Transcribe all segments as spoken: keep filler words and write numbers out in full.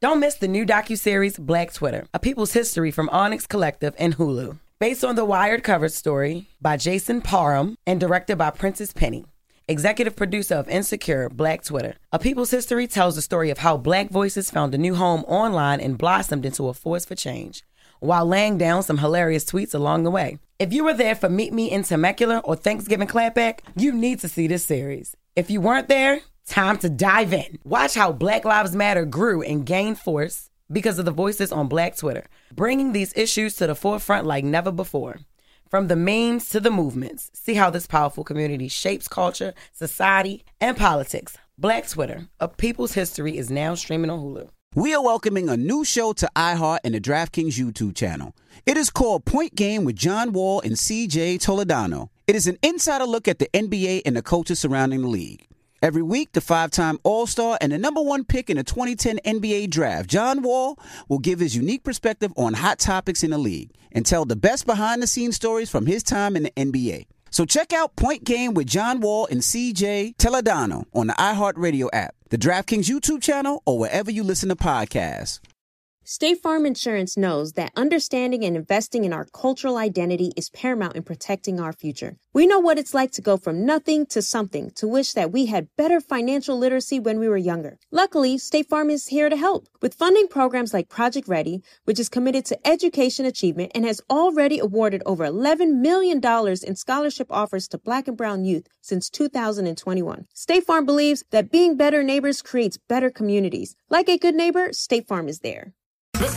Don't miss the new docuseries Black Twitter, A People's History from Onyx Collective and Hulu. Based on the Wired cover story by Jason Parham and directed by Princess Penny. Executive producer of Insecure, Black Twitter. A People's History tells the story of how Black voices found a new home online and blossomed into a force for change, while laying down some hilarious tweets along the way. If you were there for Meet Me in Temecula or Thanksgiving Clapback, you need to see this series. If you weren't there, time to dive in. Watch how Black Lives Matter grew and gained force because of the voices on Black Twitter, bringing these issues to the forefront like never before. From the memes to the movements, see how this powerful community shapes culture, society, and politics. Black Twitter, A People's History, is now streaming on Hulu. We are welcoming a new show to iHeart and the DraftKings YouTube channel. It is called Point Game with John Wall and C J Toledano. It is an insider look at the N B A and the coaches surrounding the league. Every week, the five-time All-Star and the number one pick in the twenty ten N B A Draft, John Wall, will give his unique perspective on hot topics in the league and tell the best behind-the-scenes stories from his time in the N B A. So check out Point Game with John Wall and C J Toledano on the iHeartRadio app, the DraftKings YouTube channel, or wherever you listen to podcasts. State Farm Insurance knows that understanding and investing in our cultural identity is paramount in protecting our future. We know what it's like to go from nothing to something, to wish that we had better financial literacy when we were younger. Luckily, State Farm is here to help with funding programs like Project Ready, which is committed to education achievement and has already awarded over eleven million dollars in scholarship offers to Black and Brown youth since two thousand twenty-one. State Farm believes that being better neighbors creates better communities. Like a good neighbor, State Farm is there. This,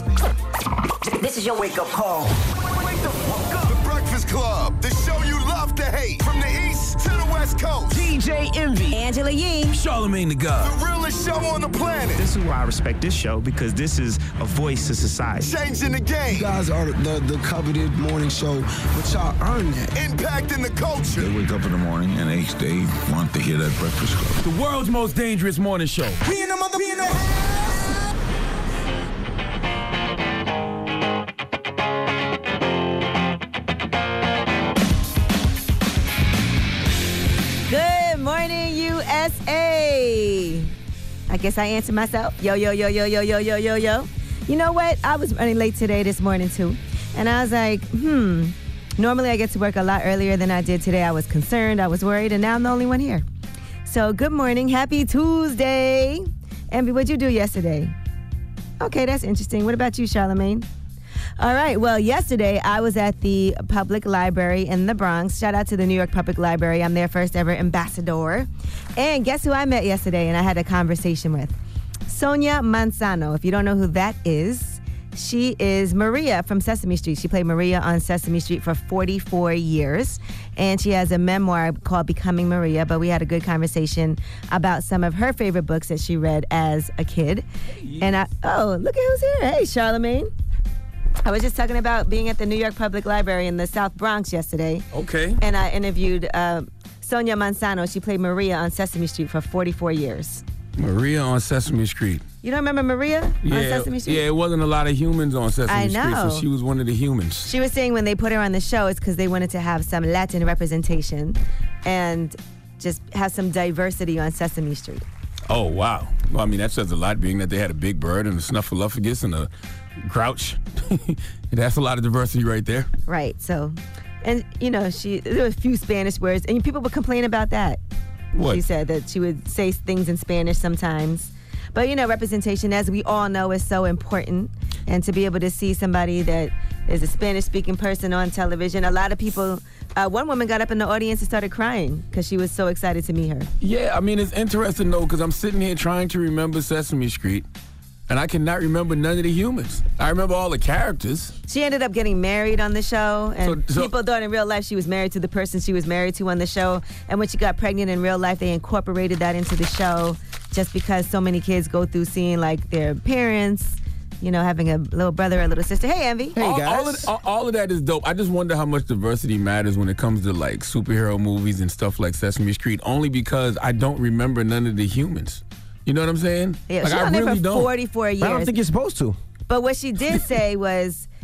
this is your wake-up call. Wake the fuck up. The Breakfast Club, the show you love to hate. From the East to the West Coast. D J Envy. Angela Yee. Charlamagne the God. The realest show on the planet. This is why I respect this show, because this is a voice to society. Changing the game. You guys are the, the coveted morning show, but y'all earn that. Impacting the culture. They wake up in the morning and they, they want to hear that Breakfast Club. The world's most dangerous morning show. We in the mother, we in the house. Good morning, U S A. I guess I answered myself. Yo, yo, yo, yo, yo, yo, yo, yo, yo. You know what? I was running late today, this morning, too. And I was like, hmm. Normally, I get to work a lot earlier than I did today. I was concerned. I was worried. And now I'm the only one here. So, good morning. Happy Tuesday. Envy, what'd you do yesterday? Okay, that's interesting. What about you, Charlamagne? All right. Well, yesterday I was at the Public Library in the Bronx. Shout out to the New York Public Library. I'm their first ever ambassador. And guess who I met yesterday and I had a conversation with? Sonia Manzano. If you don't know who that is, she is Maria from Sesame Street. She played Maria on Sesame Street for forty-four years. And she has a memoir called Becoming Maria. But we had a good conversation about some of her favorite books that she read as a kid. And I, oh, look at who's here. Hey, Charlamagne. I was just talking about being at the New York Public Library in the South Bronx yesterday. Okay. And I interviewed uh, Sonia Manzano. She played Maria on Sesame Street for forty-four years. Maria on Sesame Street. You don't remember Maria yeah, on Sesame Street? Yeah, it wasn't a lot of humans on Sesame I Street, know. so she was one of the humans. She was saying when they put her on the show, it's because they wanted to have some Latin representation and just have some diversity on Sesame Street. Oh, wow. Well, I mean, that says a lot, being that they had a big bird and a snuffleupagus and a grouch. That's a lot of diversity right there. Right. So, and, you know, she there were a few Spanish words, and people would complain about that. What? She said that she would say things in Spanish sometimes. But, you know, representation, as we all know, is so important. And to be able to see somebody that is a Spanish-speaking person on television, a lot of people, uh, one woman got up in the audience and started crying because she was so excited to meet her. Yeah, I mean, it's interesting, though, because I'm sitting here trying to remember Sesame Street, and I cannot remember none of the humans. I remember all the characters. She ended up getting married on the show, and so, so, people thought in real life she was married to the person she was married to on the show. And when she got pregnant in real life, they incorporated that into the show just because so many kids go through seeing, like, their parents, you know, having a little brother or little sister. Hey, Envy. Hey, all, guys. All of, all, all of that is dope. I just wonder how much diversity matters when it comes to, like, superhero movies and stuff like Sesame Street, only because I don't remember none of the humans. You know what I'm saying? Yeah, like, she was I on there really for don't. forty-four years. I don't think you're supposed to. But what she did say was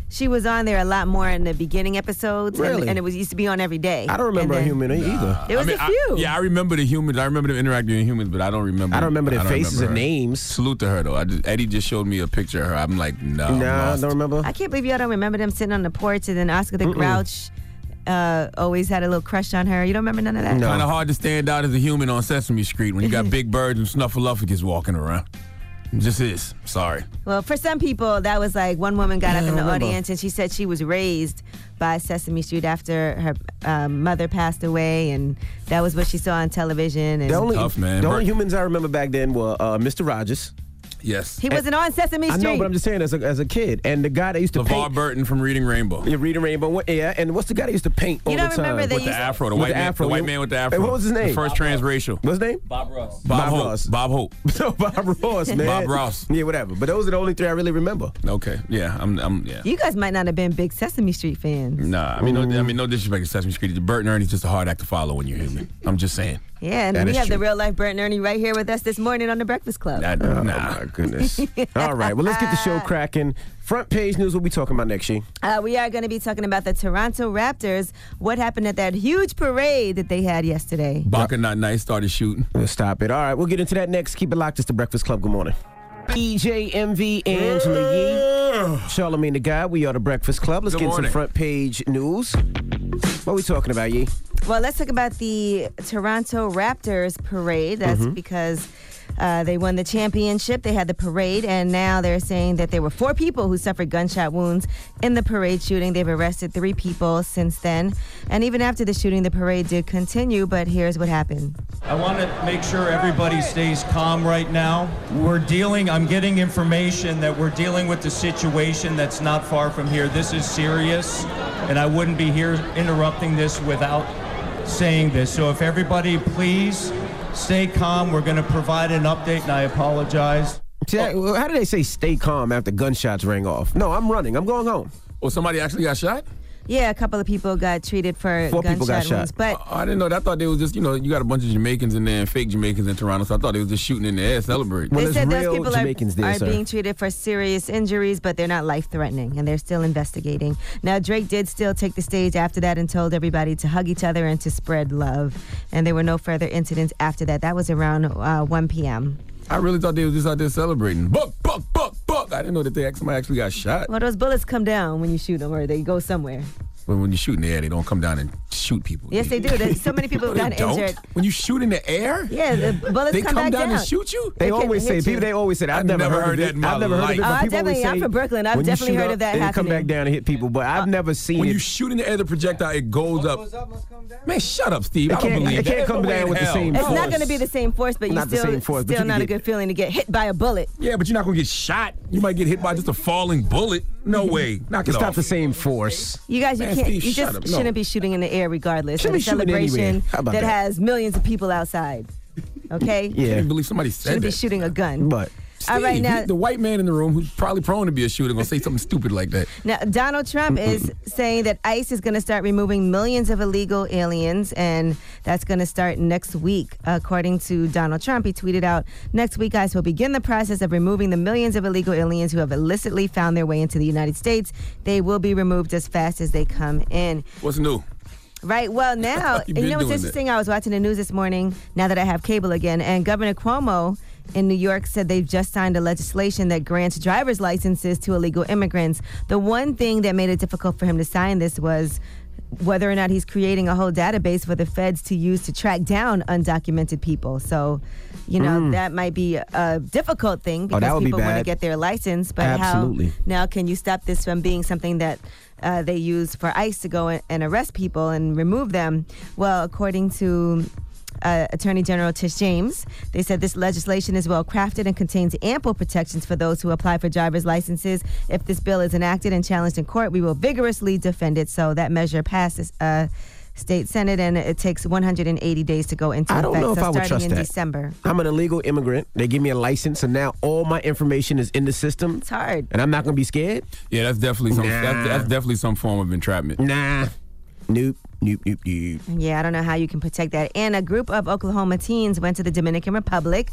she was on there a lot more in the beginning episodes. Really? And, and it was used to be on every day. I don't remember And a then- human either. There was I mean, a few. I, yeah, I remember the humans. I remember them interacting with humans, but I don't remember. I don't remember their I don't faces remember and her. names. Salute to her though. I just, Eddie just showed me a picture of her. I'm like, no. I'm Nah, lost. don't remember. I can't believe y'all don't remember them sitting on the porch, and then Oscar the Mm-mm. Grouch uh, always had a little crush on her. You don't remember none of that? No. Kind of hard to stand out as a human on Sesame Street when you got Big Bird and Snuffleupagus walking around. It just is. Sorry. Well, for some people, that was like one woman got Yeah, up I in the remember. audience and she said she was raised by Sesame Street after her um, mother passed away, and that was what she saw on television. And The only, Tough, man. the Bert- only humans I remember back then were uh, Mister Rogers. Yes. he wasn't on Sesame I Street. know, but I'm just saying, as a, as a kid, and the guy that used to LeVar paint. Burton from Reading Rainbow. Yeah, Reading Rainbow. What- Yeah, and what's the guy that used to paint all You the don't time? remember they With the used- afro, the With white the man, afro, the white you- man with the afro. Hey, what was his name? The first transracial. What's his name? Bob Ross. Bob, Bob Hope. Ross. Bob Hope. So Bob Ross, man. Bob Ross. Yeah, whatever. But those are the only three I really remember. Okay. Yeah. I'm. I'm. Yeah. You guys might not have been big Sesame Street fans. Nah. I mean, no. I mean, no disrespect to Sesame Street. Bert and Ernie's just a hard act to follow when you're human. I'm just saying. Yeah, and That we is have the true. real life Bert and Ernie right here with us this morning on the Breakfast Club. That, Oh, nah. my goodness. All right, well, let's get the show cracking. Front page news, what we talking about next, She? Uh, we are going to be talking about the Toronto Raptors. What happened at that huge parade that they had yesterday? Baka Not Nice started shooting. Let's stop it. All right, we'll get into that next. Keep it locked. It's the Breakfast Club. Good morning. E J M V, Angela Yee, Charlamagne the Guy. We are the Breakfast Club. Let's Good get morning. some front page news. What are we talking about, Yee? Well, let's talk about the Toronto Raptors parade. That's Mm-hmm. because uh, they won the championship. They had the parade, and now they're saying that there were four people who suffered gunshot wounds in the parade shooting. They've arrested three people since then. And even after the shooting, the parade did continue, but here's what happened. I want to make sure everybody stays calm right now. We're dealing, I'm getting information that we're dealing with a situation that's not far from here. This is serious, and I wouldn't be here interrupting this without saying this. So if everybody please stay calm, we're going to provide an update, and I apologize. See, that- how do they say stay calm after gunshots ring off? No, I'm running. I'm going home. Oh, somebody actually got shot? Yeah, a couple of people got treated for Four gunshot people got shot. wounds, but Oh, I didn't know that. I thought they was just, you know, you got a bunch of Jamaicans in there and fake Jamaicans in Toronto, so I thought they was just shooting in the air, celebrating. Well, they there's said those real people Jamaicans are, there, are sir. being treated for serious injuries, but they're not life-threatening, and they're still investigating. Now, Drake did still take the stage after that and told everybody to hug each other and to spread love, and there were no further incidents after that. That was around uh, one p.m. I really thought they was just out there celebrating. Buck, buck, buck, buck. I didn't know that they somebody actually got shot. Well, those bullets come down when you shoot them, or they go somewhere. But when you shoot in the air, they don't come down and shoot people. Yes, they do. There's so many people No, have they gotten don't. injured. When you shoot in the air? Yeah, the bullets They come, come back down down and shoot you? They, They can always say, hit you. people, they always say that. I've, I've never, never heard, heard of that it. in my I've never heard of it. life. But Oh, I people always definitely- I'm say from Brooklyn. I've when you definitely shoot heard up, of that they come happening. back down and hit people, but I've never seen When it. you shoot in the air, the projectile, it goes up. Man, shut up, Steve. It I don't can't- believe it that. can't There's come no way down in with the hell. same It's not force. going to be the same force, but you Not the still, same force, but still you not can a get- good feeling to get hit by a bullet. Yeah, but you're not going to get shot. You might get hit by just a falling bullet. No way. Knock it It's off. not the same force. You guys, you Man, can't. Steve, you shut just up. No. shouldn't be shooting in the air regardless. Shouldn't At be a shooting celebration anywhere. How about that, that? has millions of people outside. Okay. I Yeah. can't believe somebody said Shouldn't be that. shooting a gun. But All right, Steve, now- he- the white man in the room who's probably prone to be a shooter gonna say something stupid like that. Now, Donald Trump is saying that ICE is going to start removing millions of illegal aliens, and that's going to start next week. According to Donald Trump, he tweeted out, next week, ICE will begin the process of removing the millions of illegal aliens who have illicitly found their way into the United States. They will be removed as fast as they come in. What's new? Right. Well, now, You've you been know what's doing interesting? I was watching the news this morning, now that I have cable again, and Governor Cuomo in New York said they've just signed a legislation that grants driver's licenses to illegal immigrants. The one thing that made it difficult for him to sign this was whether or not he's creating a whole database for the feds to use to track down undocumented people. So, you know, Mm. that might be a difficult thing Oh, because that would be people want to bad. get their license. But Absolutely. how now can you stop this from being something that uh, they use for ICE to go and, and arrest people and remove them? Well, according to Uh, Attorney General Tish James, they said this legislation is well crafted and contains ample protections for those who apply for driver's licenses. If this bill is enacted and challenged in court, we will vigorously defend it. So that measure passes uh, state senate, and it takes one hundred eighty days to go into I don't effect. know if so I would starting trust in that. December. I'm an illegal immigrant. They give me a license, and now all my information is in the system. It's hard. And I'm not going to be scared? Yeah, that's definitely some. Nah. That's, that's definitely some form of entrapment. Nah. Nope. Nope, nope, nope. Yeah, I don't know how you can protect that. And a group of Oklahoma teens went to the Dominican Republic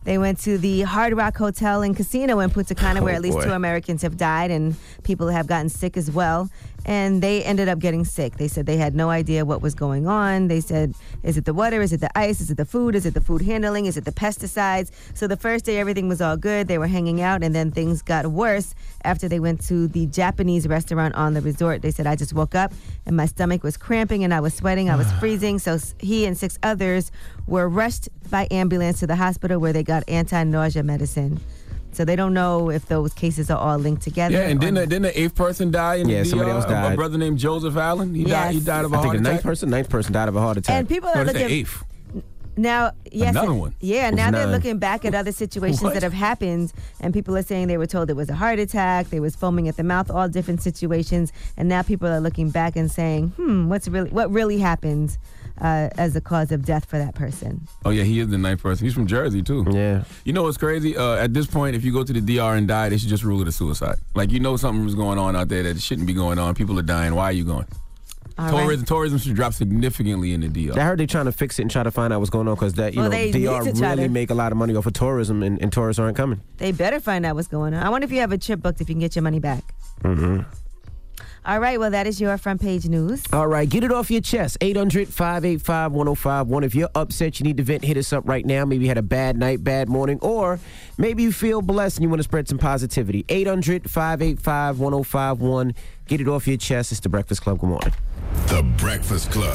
They went to the Hard Rock Hotel and Casino in Punta Cana, Oh, where at least boy. two Americans have died and people have gotten sick as well. And they ended up getting sick. They said they had no idea what was going on. They said, is it the water? Is it the ice? Is it the food? Is it the food handling? Is it the pesticides? So the first day, everything was all good. They were hanging out, and then things got worse after they went to the Japanese restaurant on the resort. They said, I just woke up, and my stomach was cramping, and I was sweating. I was freezing. So he and six others were rushed by ambulance to the hospital where they got anti-nausea medicine. So they don't know if those cases are all linked together. Yeah, and didn't or- the, didn't the eighth person die in Yeah, the somebody D R? else died. A brother named Joseph Allen. He Yes. died. He died of a I think heart the ninth attack. person, ninth person died of a heart attack. And people No, are they said looking eighth. now. Yes, Another one. Yeah, It was now they're nine. looking back at other situations What? that have happened, and people are saying they were told it was a heart attack. They was foaming at the mouth, all different situations, and now people are looking back and saying, "Hmm, what's really what really happened uh, as the cause of death for that person?" Oh yeah, he is the ninth person. He's from Jersey too. Yeah. You know what's crazy? Uh, at this point, if you go to the D R and die, they should just rule it a suicide. Like you know something was going on out there that shouldn't be going on. People are dying. Why are you going? All tourism, right. tourism should drop significantly in the D R. I heard they're trying to fix it and try to find out what's going on because that you Well, know they D R need to try really to- make a lot of money off of tourism and, and tourists aren't coming. They better find out what's going on. I wonder if you have a trip booked if you can get your money back. Mm-hmm. All right, well, that is your front page news. All right, get it off your chest. eight hundred, five eight five, one oh five one. If you're upset, you need to vent, hit us up right now. Maybe you had a bad night, bad morning, or maybe you feel blessed and you want to spread some positivity. eight hundred, five eight five, one oh five one. Get it off your chest. It's The Breakfast Club. Good morning. The Breakfast Club.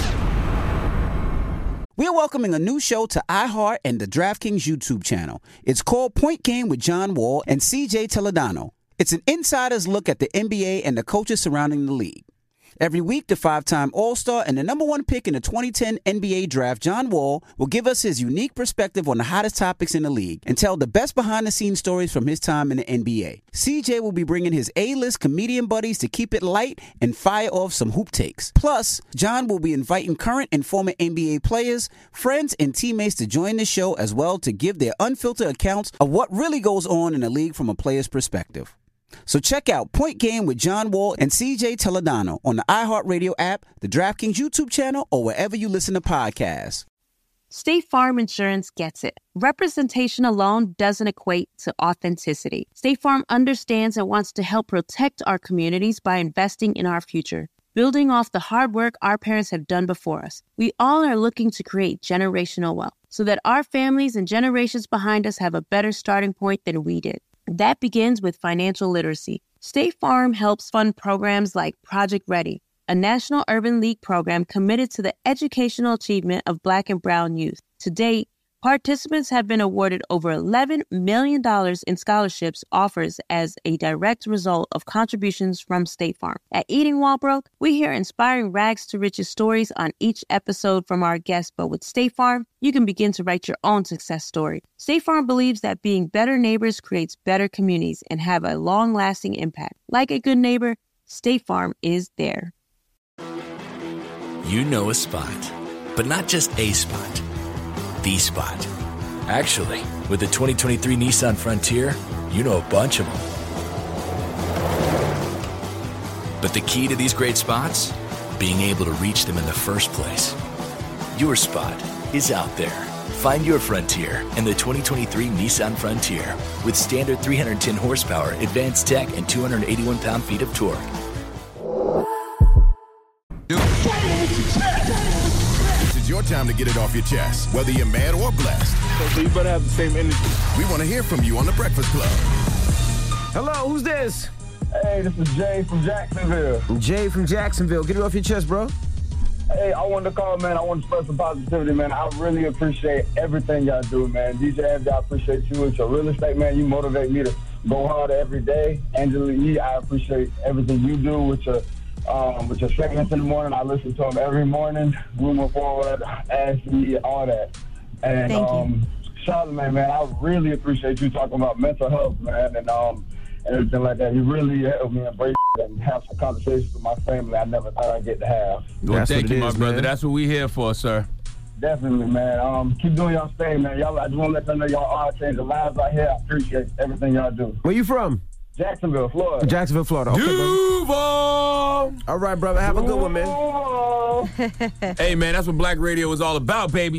We're welcoming a new show to iHeart and the DraftKings YouTube channel. It's called Point Game with John Wall and C J Toledano. It's an insider's look at the N B A and the coaches surrounding the league. Every week, the five-time All-Star and the number one pick in the twenty ten N B A draft, John Wall, will give us his unique perspective on the hottest topics in the league and tell the best behind-the-scenes stories from his time in the N B A. C J will be bringing his A-list comedian buddies to keep it light and fire off some hoop takes. Plus, John will be inviting current and former N B A players, friends, and teammates to join the show as well to give their unfiltered accounts of what really goes on in the league from a player's perspective. So check out Point Game with John Wall and C J Toledano on the iHeartRadio app, the DraftKings YouTube channel, or wherever you listen to podcasts. State Farm Insurance gets it. Representation alone doesn't equate to authenticity. State Farm understands and wants to help protect our communities by investing in our future, building off the hard work our parents have done before us. We all are looking to create generational wealth so that our families and generations behind us have a better starting point than we did. That begins with financial literacy. State Farm helps fund programs like Project Ready, a National Urban League program committed to the educational achievement of Black and Brown youth. To date, participants have been awarded over eleven million dollars in scholarships offers as a direct result of contributions from State Farm. At Eating While Broke, we hear inspiring rags to riches stories on each episode from our guests, but with State Farm, you can begin to write your own success story. State Farm believes that being better neighbors creates better communities and have a long-lasting impact. Like a good neighbor, State Farm is there. You know a spot, but not just a spot. The spot. Actually, with the twenty twenty-three Nissan Frontier, you know a bunch of them. But the key to these great spots? Being able to reach them in the first place. Your spot is out there. Find your Frontier in the twenty twenty-three Nissan Frontier with standard three hundred ten horsepower, advanced tech, and two hundred eighty-one pound-feet of torque. This is your time to get it off your chest, whether you're mad or blessed. So you better have the same energy. We want to hear from you on The Breakfast Club. Hello, who's this? Hey, this is Jay from Jacksonville. Jay from Jacksonville. Get it off your chest, bro. Hey, I wanted to call, man. I want to spread some positivity, man. I really appreciate everything y'all do, man. D J F, I appreciate you with your real estate, man. You motivate me to go harder every day. Angela Yee, I appreciate everything you do with your um, with your segments in the morning. I listen to them every morning. Moving forward, Ashley, all that. And Thank um, Charlamagne, man, I really appreciate you talking about mental health, man, and um, and everything like that. You really helped me embrace and have some conversations with my family I never thought I'd get to have. Well, That's thank what you, it my is, brother. man. That's what we here for, sir. Definitely, man. Um, keep doing y'all thing, man. Y'all, I just want to let y'all know y'all are changing lives out here. I appreciate everything y'all do. Where you from? Jacksonville, Florida. Jacksonville, Florida. Okay, Duval! All right, brother. Have a good one, man. Hey, man, that's what Black Radio is all about, baby.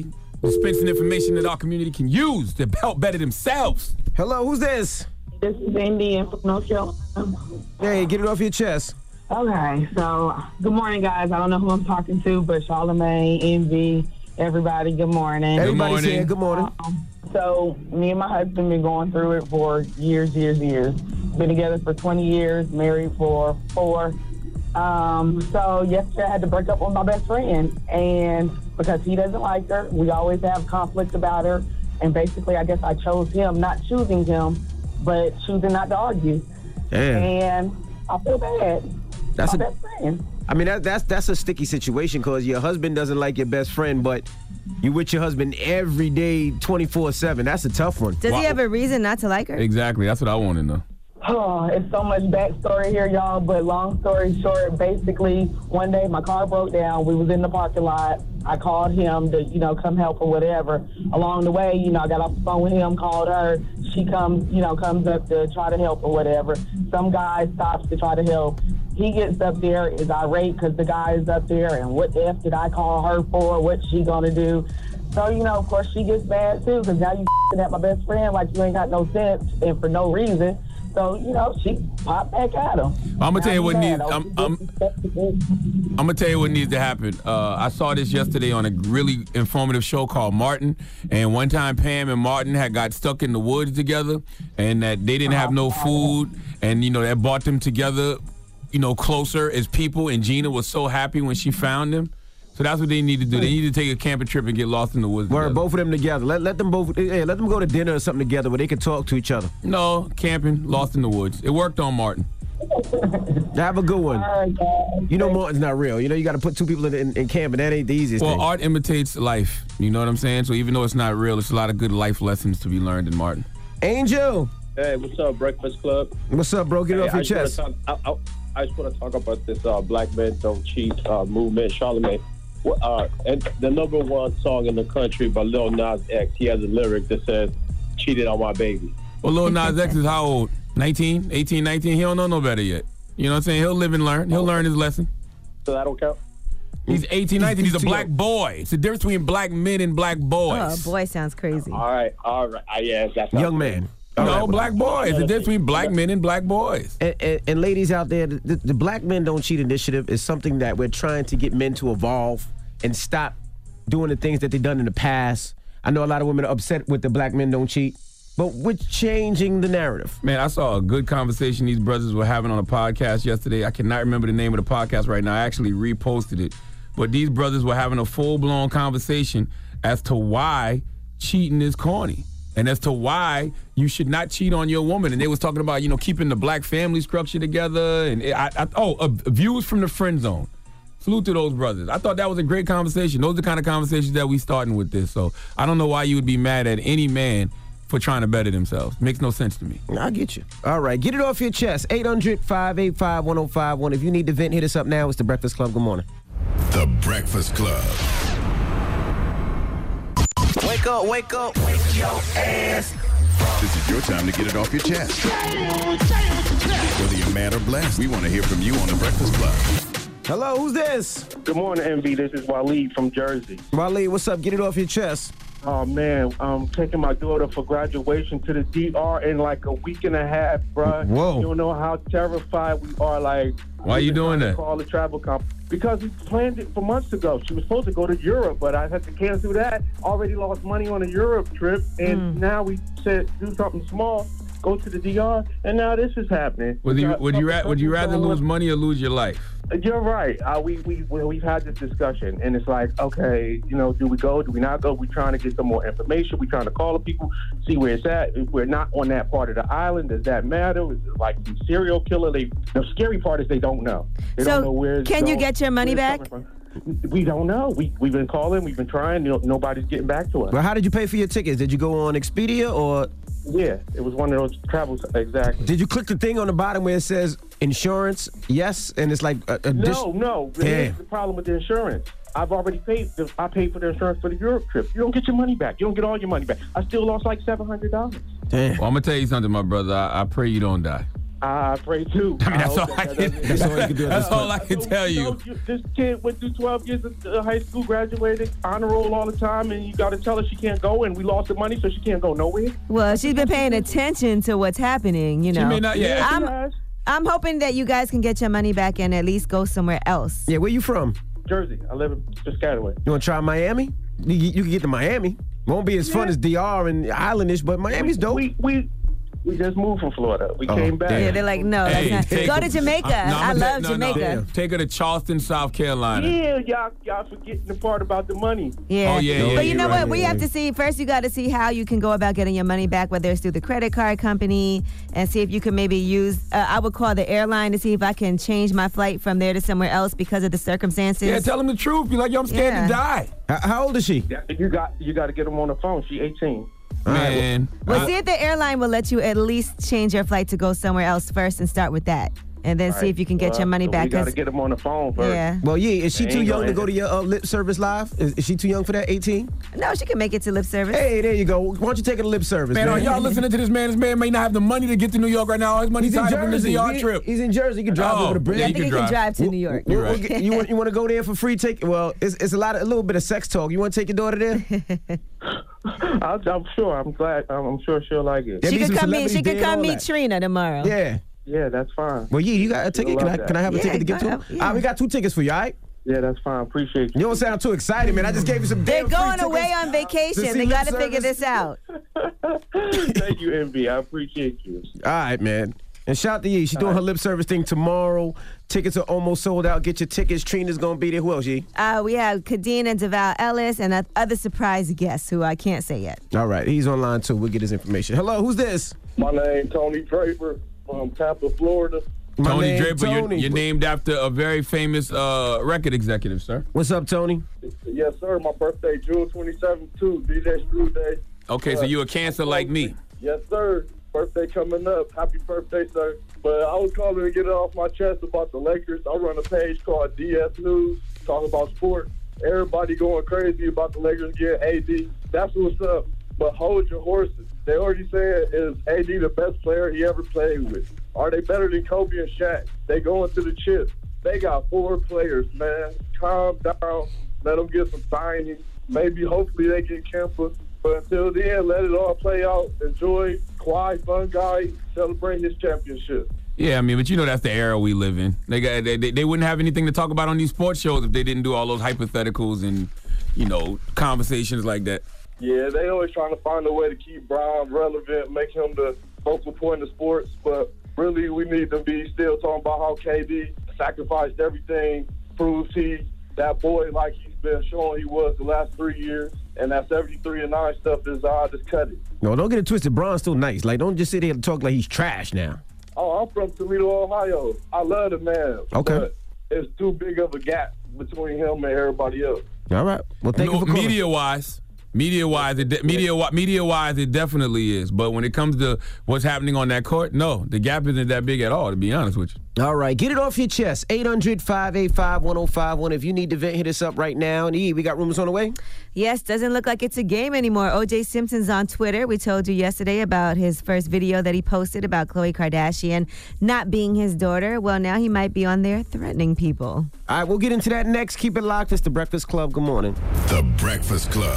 dispensing information that our community can use to help better themselves. Hello, who's this? This is Indy from North Carolina. Hey, get it off your chest. Okay, so good morning, guys. I don't know who I'm talking to, but Charlamagne, Envy, everybody, good morning. Everybody's good here. Good morning. Um, so me and my husband been going through it for years, years, years. Been together for twenty years, married for four. Um, so yesterday I had to break up with my best friend, and because he doesn't like her, we always have conflict about her. And basically, I guess I chose him, not choosing him, but choosing not to argue. Damn. And I feel bad. That's my a, best friend. I mean, that, that's that's a sticky situation because your husband doesn't like your best friend, but you with your husband every day, twenty-four seven. That's a tough one. Does he have a reason not to like her? Exactly. That's what I want to know. Oh, it's so much backstory here, y'all, but long story short, basically, one day my car broke down. We was in the parking lot. I called him to, you know, come help or whatever. Along the way, you know, I got off the phone with him, called her. She comes, you know, comes up to try to help or whatever. Some guy stops to try to help. He gets up there, is irate because the guy is up there, and what the F did I call her for? What's she gonna do? So, you know, of course, she gets mad, too, because now you at my best friend like you ain't got no sense and for no reason. So, you know, she popped back at him. I'm gonna tell you what needs. Mad. I'm, I'm, I'm gonna tell you what needs to happen. Uh, I saw this yesterday on a really informative show called Martin, and one time Pam and Martin had got stuck in the woods together, and that they didn't have no food, and you know that brought them together, you know, closer as people. And Gina was so happy when she found them. So that's what they need to do. They need to take a camping trip and get lost in the woods. Word, together. both of them together. Let let them both. Hey, let them go to dinner or something together where they can talk to each other. No, camping, lost in the woods. It worked on Martin. Have a good one. You know Martin's not real. You know you got to put two people in, in, in camp, and that ain't the easiest well, thing. Well, art imitates life. You know what I'm saying? So even though it's not real, it's a lot of good life lessons to be learned in Martin. Angel. Hey, what's up, Breakfast Club? What's up, bro? Get it hey, off your I chest. Talk, I, I, I just want to talk about this uh, Black Men Don't Cheat uh, movement, Charlamagne. Uh, and the number one song in the country by Lil Nas X, he has a lyric that says, cheated on my baby. Well, Lil Nas X is how old? nineteen, eighteen, nineteen? He don't know no better yet. You know what I'm saying? He'll live and learn. He'll learn his lesson. So that don't count? He's eighteen, nineteen. He's a black boy. It's the difference between black men and black boys. Oh, boy sounds crazy. All right, all right. Uh, yeah, that's Young man. No, right, black boys. The difference between black men and black boys. And, and, and ladies out there, the, the Black Men Don't Cheat initiative is something that we're trying to get men to evolve and stop doing the things that they've done in the past. I know a lot of women are upset with the Black Men Don't Cheat, but we're changing the narrative. Man, I saw a good conversation these brothers were having on a podcast yesterday. I cannot remember the name of the podcast right now. I actually reposted it. But these brothers were having a full-blown conversation as to why cheating is corny and as to why you should not cheat on your woman. And they was talking about, you know, keeping the black family structure together. And I, I, oh, uh, views from the friend zone. Salute to those brothers. I thought that was a great conversation. Those are the kind of conversations that we starting with this. So I don't know why you would be mad at any man for trying to better themselves. Makes no sense to me. I get you. All right, get it off your chest. eight hundred, five eight five, one oh five one. If you need to vent, hit us up now. It's The Breakfast Club. Good morning. The Breakfast Club. Wake up, wake up. Wake your ass. This is your time to get it off your chest. Whether you're mad or blessed, we want to hear from you on The Breakfast Club. Hello, who's this? Good morning, M B. This is Waleed from Jersey. Waleed, what's up? Get it off your chest. Oh, man, I'm taking my daughter for graduation to the D R in like a week and a half, bruh. Whoa. You don't know how terrified we are. Like, why are you doing that? Call the travel company. Because we planned it for months ago. She was supposed to go to Europe, but I had to cancel that. Already lost money on a Europe trip, and mm. now we said do something small, go to the D R, and now this is happening. Would you would you, ra- would you rather lose money or lose your life? You're right. Uh, we, we, we've had this discussion, and it's like, okay, you know, do we go? Do we not go? We're trying to get some more information. We're trying to call the people, see where it's at. If we're not on that part of the island, does that matter? Is it like some serial killer? They, the scary part is they don't know. They so don't know where it's can going, you get your money back? We don't know. We, we've been calling. We've been trying. No, nobody's getting back to us. Well, how did you pay for your tickets? Did you go on Expedia or... Yeah, it was one of those travels, exactly. Did you click the thing on the bottom where it says insurance? Yes, and it's like a, a no, no. Here's the problem with the insurance. I've already paid. The, I paid for the insurance for the Europe trip. You don't get your money back. You don't get all your money back. I still lost like seven hundred dollars. Damn. Well, I'm gonna tell you something, my brother. I, I pray you don't die. I pray too. I mean, that's I all hope I that can. doesn't- That's all you can do. at That's this all point. I can tell You you. know, you- this kid went through twelve years of uh, high school, graduated, honor roll all the time, and you got to tell her she can't go, and we lost the money, so she can't go nowhere. Well, she's been paying attention to what's happening, you know. She may not- yeah. I'm, I'm hoping that you guys can get your money back and at least go somewhere else. Yeah, where you from? Jersey. I live in Piscataway. You want to try Miami? You, you can get to Miami. Won't be as fun as D R and Islandish, but Miami's dope. We, we, we just moved from Florida. We Oh, came back. damn. Yeah, they're like, no, Hey, that's take not. Go her- to Jamaica. Uh, no, I I'ma love take- no, no. Jamaica. Take her to Charleston, South Carolina. Yeah, y'all, y'all forgetting the part about the money. Yeah. Oh, yeah, yeah, But you you're know right, what? We yeah, have yeah. to see, first you got to see how you can go about getting your money back, whether it's through the credit card company, and see if you can maybe use, uh, I would call the airline to see if I can change my flight from there to somewhere else because of the circumstances. Yeah, tell them the truth. Be like, yo, I'm scared Yeah. to die. How, how old is she? You got you got to get them on the phone. She eighteen. Man. Well, see if the airline will let you at least change your flight to go somewhere else first and start with that. And then see if you can get your money back. We got to 'cause- get them on the phone first. Yeah. Well, yeah, is she They too ain't young gonna- to go to your uh, lip service live? Is, is she too young for that, eighteen? No, she can make it to lip service. Hey, there you go. Why don't you take her to lip service, Man, man? are y'all listening to this man? This man may not have the money to get to New York right now. All his money's He's in tied up in this Jersey. D R He- trip. He's in Jersey. He can drive Oh, over the bridge. yeah, I he think can you can drive. drive to New York. We'll- You're we'll right. get- you want you want to go there for free? Take well, it's, it's a lot of a little bit of sex talk. You want to take your daughter there? I'm, I'm sure. I'm glad. I'm, I'm sure she'll like it. There She be could some come meet. She celebrities could there and come all meet that. Trina tomorrow. Yeah. Yeah, that's fine. Well, yeah, you got a ticket. Can I love can I have a that. ticket to Yeah, give to him? go- yeah. All right, we got two tickets for you. All right. Yeah, that's fine. Appreciate you. You don't sound too excited, man. I just gave you some. They're damn free going tickets away on to vacation. see They lip got to figure service. this out. Thank you, M B. I appreciate you. All right, man. And shout out to Yee. She's doing her lip service thing tomorrow. Tickets are almost sold out. Get your tickets. Trina's gonna be there. Who else, Yee? Uh, we have Kadeen and Deval Ellis and uh, other surprise guests who I can't say yet. All right, he's online too. We'll get his information. Hello, who's this? My name Tony Draper from Tampa, Florida. My Tony name Draper, you're, Tony. you're named after a very famous uh, record executive, sir. What's up, Tony? Yes, sir. My birthday, June twenty-seventh, too. D J Screw Day. Okay, so you a Cancer like me. Yes, sir. Birthday coming up. Happy birthday, sir. But I was calling to get it off my chest about the Lakers. I run a page called D S News, talking about sports. Everybody going crazy about the Lakers getting A D. That's what's up. But hold your horses. They already said, is A D the best player he ever played with? Are they better than Kobe and Shaq? They going to the chip. They got four players, man. Calm down. Let them get some signings. Maybe, hopefully, they get Kemba. But until then, let it all play out. Enjoy. Quiet, fun guy. Celebrate his championship. Yeah, I mean, but you know that's the era we live in. They got they, they, they wouldn't have anything to talk about on these sports shows if they didn't do all those hypotheticals and, you know, conversations like that. Yeah, they always trying to find a way to keep Brian relevant, make him the focal point of sports. But really, we need to be still talking about how K D sacrificed everything, proves he that boy like he's been showing he was the last three years. And that seventy-three and nine stuff is, uh, just cut it. No, don't get it twisted. Braun's still nice. Like, don't just sit here and talk like he's trash now. Oh, I'm from Toledo, Ohio. I love the man. Okay. But it's too big of a gap between him and everybody else. All right. Well, thank No, you for calling. media-wise, media-wise, it de- media media-wise, it definitely is. But when it comes to what's happening on that court, no, the gap isn't that big at all. To be honest with you. All right, get it off your chest. eight hundred, five eight five, one oh five one. If you need to vent, hit us up right now. And E, we got rumors on the way? Yes, doesn't look like it's a game anymore. O J Simpson's on Twitter. We told you yesterday about his first video that he posted about Khloe Kardashian not being his daughter. Well, now he might be on there threatening people. All right, we'll get into that next. Keep it locked. It's The Breakfast Club. Good morning. The Breakfast Club.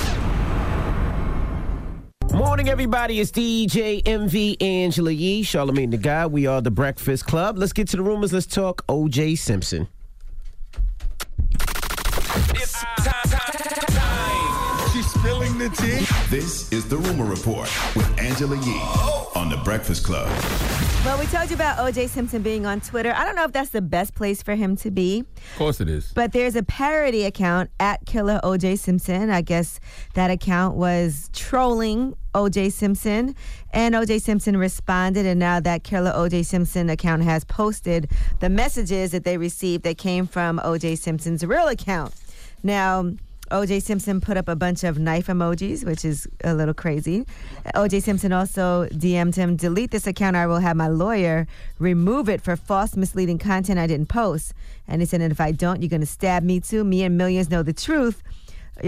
Morning, everybody. It's D J M V, Angela Yee, Charlamagne the Guy. We are The Breakfast Club. Let's get to the rumors. Let's talk O J Simpson. It's time, time, time. She's spilling the tea. This is the Rumor Report with Angela Yee on The Breakfast Club. Well, we told you about O J Simpson being on Twitter. I don't know if that's the best place for him to be. Of course it is. But there's a parody account at Killer O J Simpson. I guess that account was trolling O J Simpson, and O J Simpson responded, and now that Killer O J Simpson account has posted the messages that they received that came from O J Simpson's real account. Now, O J Simpson put up a bunch of knife emojis, which is a little crazy. O J Simpson also D M'd him, delete this account or I will have my lawyer remove it for false, misleading content I didn't post. And he said, and if I don't, you're going to stab me too. Me and millions know the truth. You're,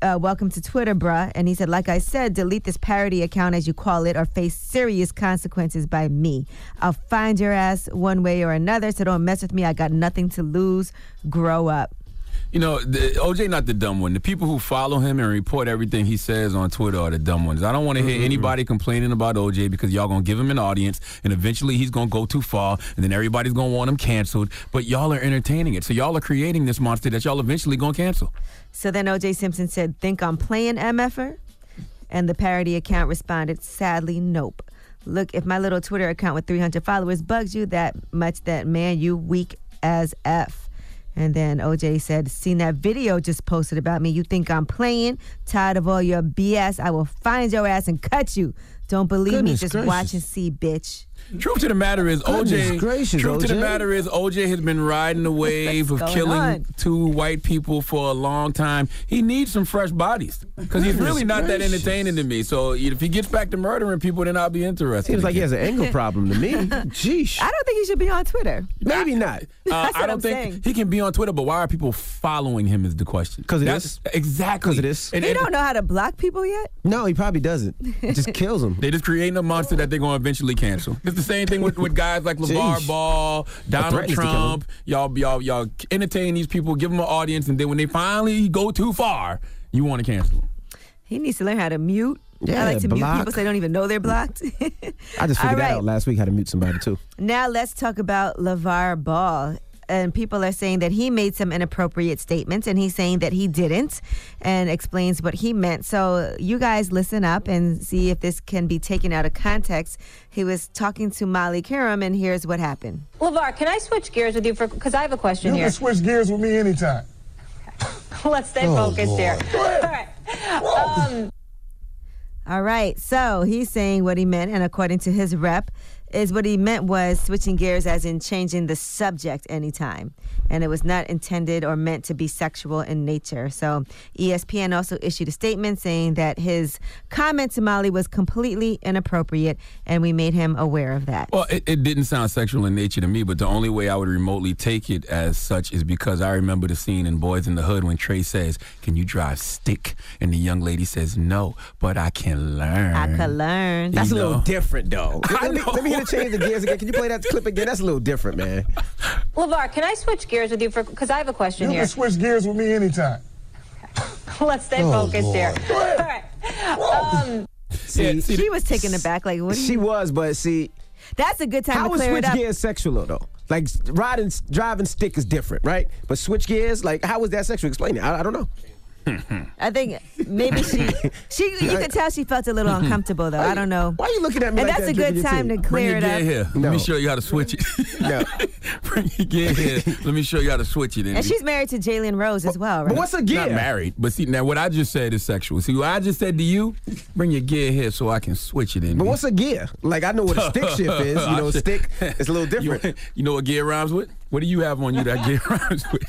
uh, welcome to Twitter, bruh. And he said, like I said, delete this parody account, as you call it, or face serious consequences by me. I'll find your ass one way or another, so don't mess with me. I got nothing to lose. Grow up. You know, the, O J not the dumb one. The people who follow him and report everything he says on Twitter are the dumb ones. I don't want to hear mm-hmm. anybody complaining about O J because y'all going to give him an audience, and eventually he's going to go too far, and then everybody's going to want him canceled. But y'all are entertaining it. So y'all are creating this monster that y'all eventually going to cancel. So then O J Simpson said, think I'm playing, M F er? And the parody account responded, sadly, nope. Look, if my little Twitter account with three hundred followers bugs you that much, that man, you weak as F. And then O J said, seen that video just posted about me. You think I'm playing? Tired of all your B S? I will find your ass and cut you. Don't believe Goodness me? Just gracious. watch and see, bitch. Truth to the matter is, O J. Gracious, truth O J. to the matter is, O J has been riding the wave of killing on? two white people for a long time. He needs some fresh bodies because he's really not that gracious. entertaining to me. So if he gets back to murdering people, then I'll be interested. Seems like he again. has an anger problem to me. Jeesh. I don't think he should be on Twitter. Maybe not. Uh, That's I what don't I'm think saying. he can be on Twitter, but why are people following him is the question. Because of That's- this? Exactly. Because of this? And, He and don't know how to block people yet? No, he probably doesn't. It just kills him. They just creating a monster that they're going to eventually cancel. It's the same thing with, with guys like LeVar Jeez. Ball, Donald threatens to kill Trump. Y'all, y'all, y'all entertain these people, give them an audience, and then when they finally go too far, you want to cancel them. He needs to learn how to mute. Yeah, I like to mute block. people so they don't even know they're blocked. I just All figured that right. out last week, how to mute somebody, too. Now let's talk about LeVar Ball. And people are saying that he made some inappropriate statements, and he's saying that he didn't, and explains what he meant. So you guys listen up and see if this can be taken out of context. He was talking to Molly Karam, and here's what happened. LeVar, can I switch gears with you for because I have a question You here. can switch gears with me anytime. Let's stay Oh, focused Lord. here. All right. Um, All right, so he's saying what he meant, and according to his rep, is what he meant was switching gears as in changing the subject anytime. And it was not intended or meant to be sexual in nature. So E S P N also issued a statement saying that his comment to Molly was completely inappropriate, and we made him aware of that. Well, it, it didn't sound sexual in nature to me, but the only way I would remotely take it as such is because I remember the scene in Boys in the Hood when Trey says, can you drive stick? And the young lady says, no, but I can learn. I could learn. That's You a little know. different, though. I Let me, let me hear the change the gears again. Can you play that clip again? That's a little different, man. LeVar, can I switch gears with you for because I have a question You here. can switch gears with me anytime. Let's stay Oh, focused Lord. here. All right. Um, See, she was taken aback. Like, what? do She you- was, but see, That's a good time how to is clear switch it up. gears sexual, though? Like, riding, driving stick is different, right? But switch gears, like, how is that sexual? Explain it. I, I don't know. I think maybe she, she, you could tell she felt a little uncomfortable though. I don't know. Why are you looking at me And like that's that, a good drinking your time tea? to Bring clear your it gear up. here. No. Let me show you how to switch it. No. Bring your gear here. Let me show you how to switch it. And she's married to Jalen Rose as well, right? But what's a gear? Not married, but see now what I just said is sexual. See what I just said to you? Bring your gear here so I can switch it in. But what's a gear? Like, I know what a stick shift is. You know, I should- stick, it's a little different. You, you know what gear rhymes with? What do you have on you that gear rhymes with?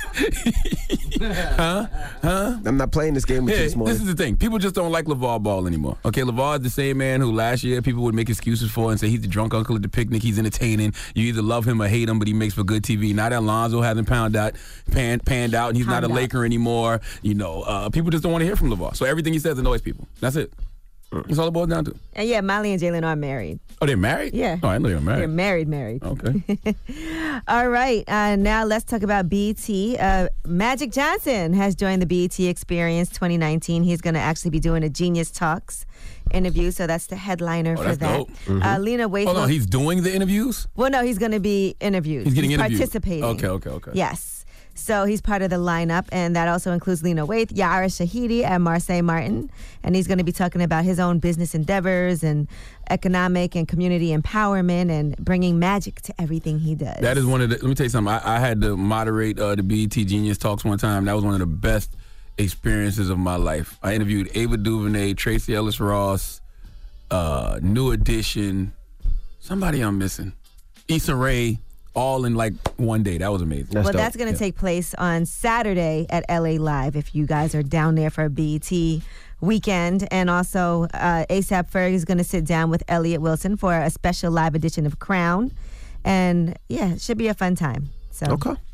huh? Huh? I'm not playing this game with you Hey, this morning. this is the thing. People just don't like LeVar Ball anymore. Okay, LeVar is the same man who last year people would make excuses for and say he's the drunk uncle at the picnic. He's entertaining. You either love him or hate him, but he makes for good T V. Now that Alonzo hasn't panned out, panned, panned out, and he's not a Panned out. Laker anymore. You know, uh, people just don't want to hear from LeVar. So everything he says annoys people. That's it. That's all it boils down to. And yeah, Molly and Jalen are married. Oh, they're married? Yeah. Oh, I know they're married. They're married, married. Okay. All right. Uh, now let's talk about B E T. Uh, Magic Johnson has joined the B E T Experience twenty nineteen. He's going to actually be doing a Genius Talks interview, so that's the headliner Oh, for that's that. dope. Uh, Lena Waithe. Hold on, he's doing the interviews? Well, no, he's going to be interviewed. He's getting interviewed. participating. Okay, okay, okay. Yes. So he's part of the lineup, and that also includes Lena Waithe, Yara Shahidi, and Marseille Martin. And he's going to be talking about his own business endeavors and economic and community empowerment and bringing magic to everything he does. That is one of the, let me tell you something. I, I had to moderate uh, the B E T Genius Talks one time. That was one of the best experiences of my life. I interviewed Ava DuVernay, Tracy Ellis Ross, uh, New Edition, somebody I'm missing, Issa Rae, all in like one day. That was amazing. well, that's going to take place on Saturday at L A Live if you guys are down there for a B E T weekend. And also, uh, ASAP Ferg is going to sit down with Elliott Wilson for a special live edition of Crown. And yeah, it should be a fun time. So Okay.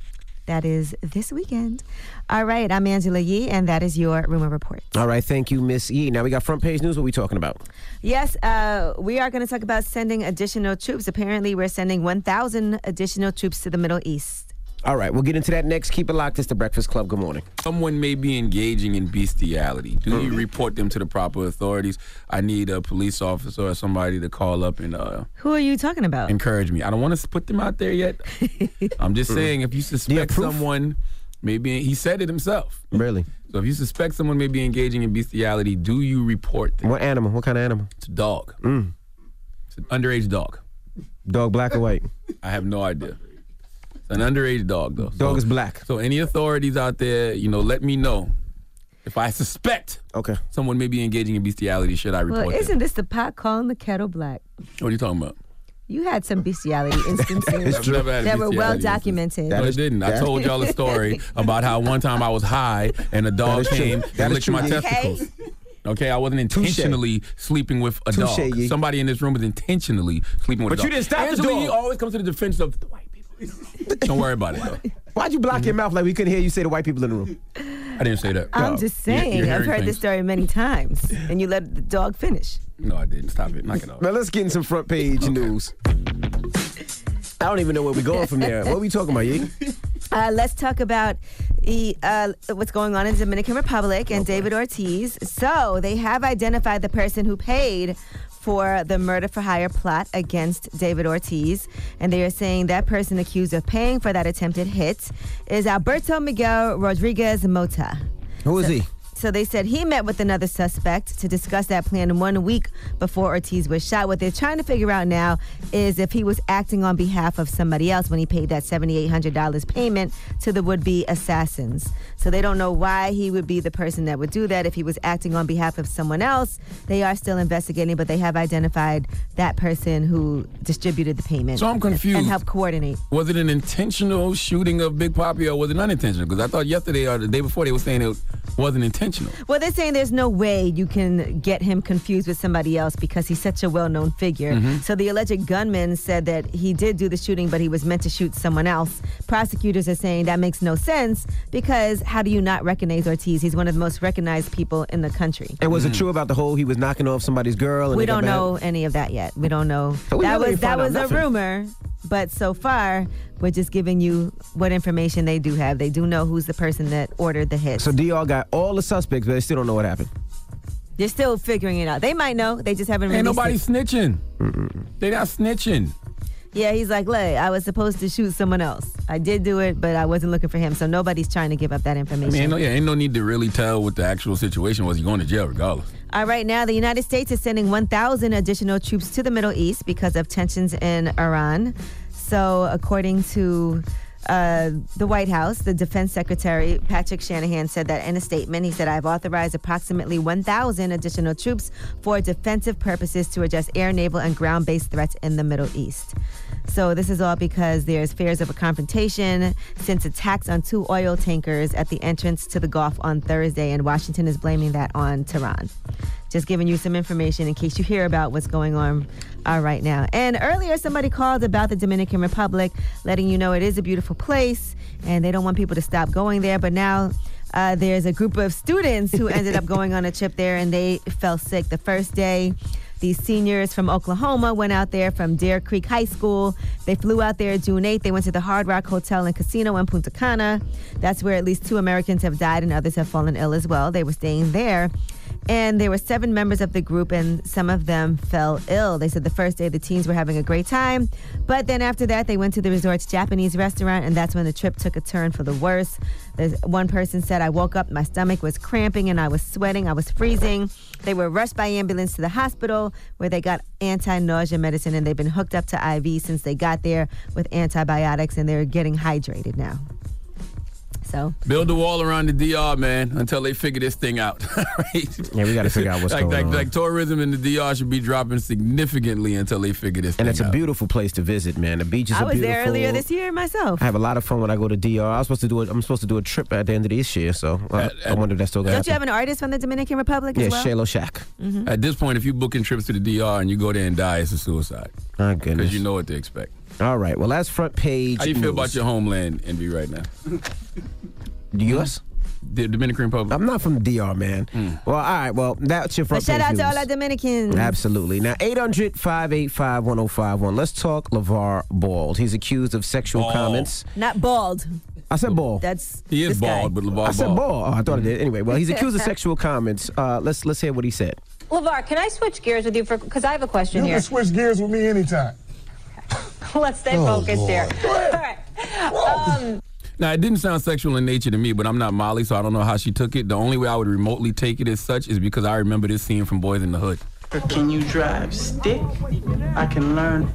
That is this weekend. All right, I'm Angela Yee, and that is your Rumor Report. All right, thank you, Miss Yee. Now we got front page news. What are we talking about? Yes, uh, we are going to talk about sending additional troops. Apparently, we're sending one thousand additional troops to the Middle East. All right, we'll get into that next. Keep it locked. It's The Breakfast Club. Good morning. Someone may be engaging in bestiality. Do mm. you report them to the proper authorities? I need a police officer or somebody to call up and uh, Who are you talking about? encourage me. I don't want to put them out there yet. I'm just saying, if you suspect someone, maybe he said it himself. Really? So if you suspect someone may be engaging in bestiality, do you report them? What animal? What kind of animal? It's a dog. Mm. It's an underage dog. Dog black or white? I have no idea. An underage dog, though. Dog so, is black. So any authorities out there, you know, let me know. If I suspect okay. someone may be engaging in bestiality, should I report Well, them? isn't this the pot calling the kettle black? What are you talking about? You had some bestiality instances I've never had a that were bestiality well instance. documented. No, I didn't. I told y'all a story about how one time I was high and a dog came and licked my testicles. Okay, I wasn't intentionally Touché. sleeping with a Touché, dog. Yee. Somebody in this room was intentionally sleeping with But a dog. you didn't stop Angela the dog. Yee always comes to the defense of the white people. Don't worry about it, though. Why'd you block mm-hmm. your mouth like we couldn't hear you say the white people in the room? I didn't say that. I'm no. just saying. You're, you're I've heard things. this story many times, and you let the dog finish. No, I didn't. Stop it. Knock it off. Now let's get in some front page okay. news. I don't even know where we're going from there. What are we talking about, Yee? Uh, let's talk about e, uh, what's going on in the Dominican Republic and okay. David Ortiz. So they have identified the person who paid for the murder-for-hire plot against David Ortiz. And they are saying that person accused of paying for that attempted hit is Alberto Miguel Rodriguez Mota. Who is so, he? So they said he met with another suspect to discuss that plan one week before Ortiz was shot. What they're trying to figure out now is if he was acting on behalf of somebody else when he paid that seven thousand eight hundred dollars payment to the would-be assassins. So they don't know why he would be the person that would do that. If he was acting on behalf of someone else, they are still investigating, but they have identified that person who distributed the payment. So I'm confused. And helped coordinate. Was it an intentional shooting of Big Papi or was it unintentional? Because I thought yesterday or the day before they were saying it wasn't intentional. Well, they're saying there's no way you can get him confused with somebody else because he's such a well-known figure. Mm-hmm. So the alleged gunman said that he did do the shooting, but he was meant to shoot someone else. Prosecutors are saying that makes no sense because how do you not recognize Ortiz? He's one of the most recognized people in the country. And was mm. it true about the whole he was knocking off somebody's girl? And we don't know any of that yet. We don't know. So that was that was a nothing. rumor. But so far, we're just giving you what information they do have. They do know who's the person that ordered the hit. So D R got all the suspects, but they still don't know what happened. They're still figuring it out. They might know. They just haven't. Ain't nobody it. snitching. Mm-mm. They not snitching. Yeah, he's like, look, I was supposed to shoot someone else. I did do it, but I wasn't looking for him. So nobody's trying to give up that information. I mean, ain't no, yeah, ain't no need to really tell what the actual situation was. You're going to jail regardless. All right, now the United States is sending one thousand additional troops to the Middle East because of tensions in Iran. So according to uh, the White House, the Defense Secretary, Patrick Shanahan, said that in a statement. He said, I've authorized approximately one thousand additional troops for defensive purposes to address air, naval, and ground-based threats in the Middle East. So this is all because there's fears of a confrontation since attacks on two oil tankers at the entrance to the Gulf on Thursday, and Washington is blaming that on Tehran. Just giving you some information in case you hear about what's going on uh, right now. And earlier, somebody called about the Dominican Republic, letting you know it is a beautiful place, and they don't want people to stop going there. But now uh, there's a group of students who ended up going on a trip there, and they fell sick the first day. These seniors from Oklahoma went out there from Deer Creek High School. They flew out there June eighth. They went to the Hard Rock Hotel and Casino in Punta Cana. That's where at least two Americans have died and others have fallen ill as well. They were staying there. And there were seven members of the group, and some of them fell ill. They said the first day the teens were having a great time, but then after that they went to the resort's Japanese restaurant, and that's when the trip took a turn for the worse. There's, one person said, I woke up, my stomach was cramping, and I was sweating, I was freezing. They were rushed by ambulance to the hospital where they got anti-nausea medicine, and they've been hooked up to I V since they got there with antibiotics, and they're getting hydrated now. So build a wall around the D R, man, until they figure this thing out. Right? Yeah, we got to figure out what's like, going like, on. Like tourism in the D R should be dropping significantly until they figure this and thing out. And it's a beautiful place to visit, man. The beaches I are beautiful. was there earlier this year myself. I have a lot of fun when I go to D R. I was supposed to do a, I'm supposed to do a trip at the end of this year, so uh, at, I wonder if that's still going to happen. Don't you have an artist from the Dominican Republic yeah, as well? Yeah, Shalo Shack. Mm-hmm. At this point, if you booking trips to the D R and you go there and die, it's a suicide. My goodness. Because you know what to expect. All right. Well, that's front page. How you feel news. about your homeland, Envy, right now? The U S? The Dominican Republic. I'm not from the D R, man. Mm. Well, all right. Well, that's your front But shout page out news. to all our Dominicans. Absolutely. Now, eight hundred, five eight five, one oh five one. Let's talk LeVar Ball. He's accused of sexual Ball. comments. Not bald. I said ball. That's He is this guy. bald, but LeVar I said Ball. ball. Oh, I thought I did. Anyway, well, he's accused of sexual comments. Uh, let's let's hear what he said. LeVar, can I switch gears with you for because I have a question You here. can switch gears with me anytime. Let's stay Oh, focused Lord. here. All right. Um, Now, it didn't sound sexual in nature to me, but I'm not Molly, so I don't know how she took it. The only way I would remotely take it as such is because I remember this scene from Boys in the Hood. Can you drive stick? I can learn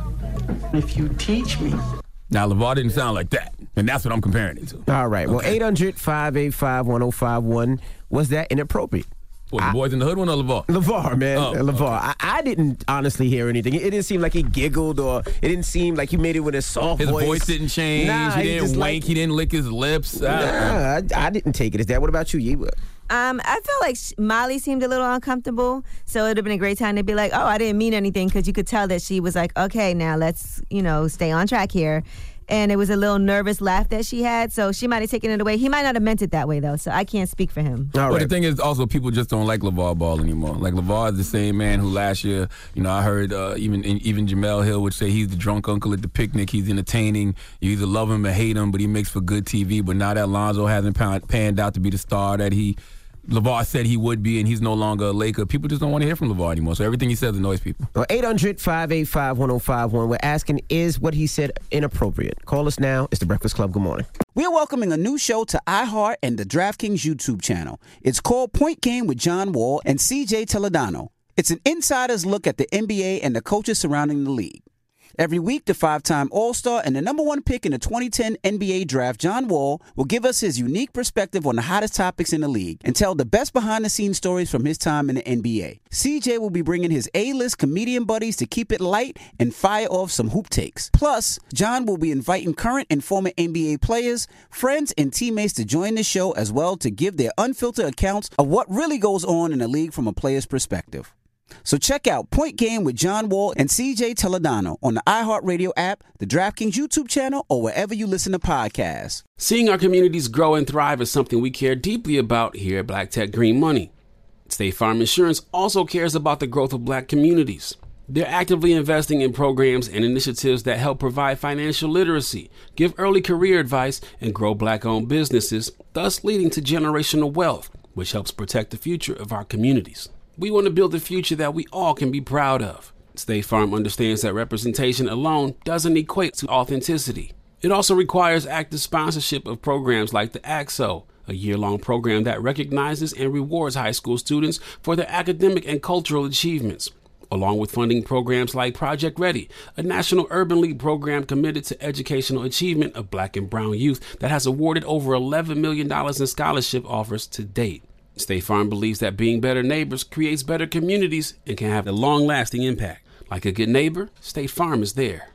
if you teach me. Now, LeVar didn't sound like that, and that's what I'm comparing it to. All right. Well, eight hundred, five eight five, one oh five one. Was that inappropriate? What, the Boys in the Hood one or LeVar? LeVar, man. Oh, Uh, LeVar. I, I didn't honestly hear anything. It, it didn't seem like he giggled or it didn't seem like he made it with a soft His voice. voice didn't change. Nah, he didn't just wink. like- he didn't lick his lips. I- Nah, I, I didn't take it as that. What about you, Yee? Um, I felt like sh- Molly seemed a little uncomfortable, so it would have been a great time to be like, "Oh, I didn't mean anything," because you could tell that she was like, "Okay, now let's, you know, stay on track here." And it was a little nervous laugh that she had, so she might have taken it away. He might not have meant it that way, though, so I can't speak for him. All right. But the thing is, also, people just don't like LeVar Ball anymore. Like, LeVar is the same man who last year, you know, I heard uh, even even Jamel Hill would say he's the drunk uncle at the picnic. He's entertaining. You either love him or hate him, but he makes for good T V. But now that Lonzo hasn't pan- panned out to be the star that he, LeVar said he would be, and he's no longer a Laker, people just don't want to hear from LeVar anymore. So everything he says annoys people. Well, eight hundred, five eight five, one oh five one. We're asking, is what he said inappropriate? Call us now. It's the Breakfast Club. Good morning. We are welcoming a new show to iHeart and the DraftKings YouTube channel. It's called Point Game with John Wall and C J Toledano. It's an insider's look at the N B A and the coaches surrounding the league. Every week, the five-time All-Star and the number one pick in the twenty ten N B A draft, John Wall, will give us his unique perspective on the hottest topics in the league and tell the best behind-the-scenes stories from his time in the N B A. C J will be bringing his A-list comedian buddies to keep it light and fire off some hoop takes. Plus, John will be inviting current and former N B A players, friends, and teammates to join the show as well to give their unfiltered accounts of what really goes on in the league from a player's perspective. So check out Point Game with John Wall and C J Toledano on the iHeartRadio app, the DraftKings YouTube channel, or wherever you listen to podcasts. Seeing our communities grow and thrive is something we care deeply about here at Black Tech Green Money. State Farm Insurance also cares about the growth of black communities. They're actively investing in programs and initiatives that help provide financial literacy, give early career advice, and grow black-owned businesses, thus leading to generational wealth, which helps protect the future of our communities. We want to build a future that we all can be proud of. State Farm understands that representation alone doesn't equate to authenticity. It also requires active sponsorship of programs like the A X O, a year-long program that recognizes and rewards high school students for their academic and cultural achievements, along with funding programs like Project Ready, a National Urban League program committed to educational achievement of black and brown youth that has awarded over eleven million dollars in scholarship offers to date. State Farm believes that being better neighbors creates better communities and can have a long-lasting impact. Like a good neighbor, State Farm is there.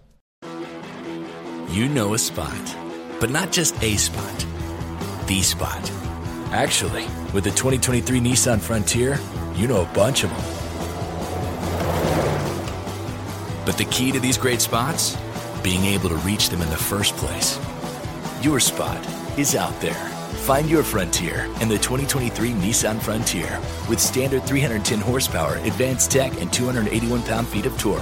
You know a spot, but not just a spot, the spot. Actually, with the twenty twenty-three Nissan Frontier, you know a bunch of them. But the key to these great spots? Being able to reach them in the first place. Your spot is out there. Find your Frontier in the twenty twenty-three Nissan Frontier with standard three hundred ten horsepower, advanced tech, and two hundred eighty-one pound-feet of torque.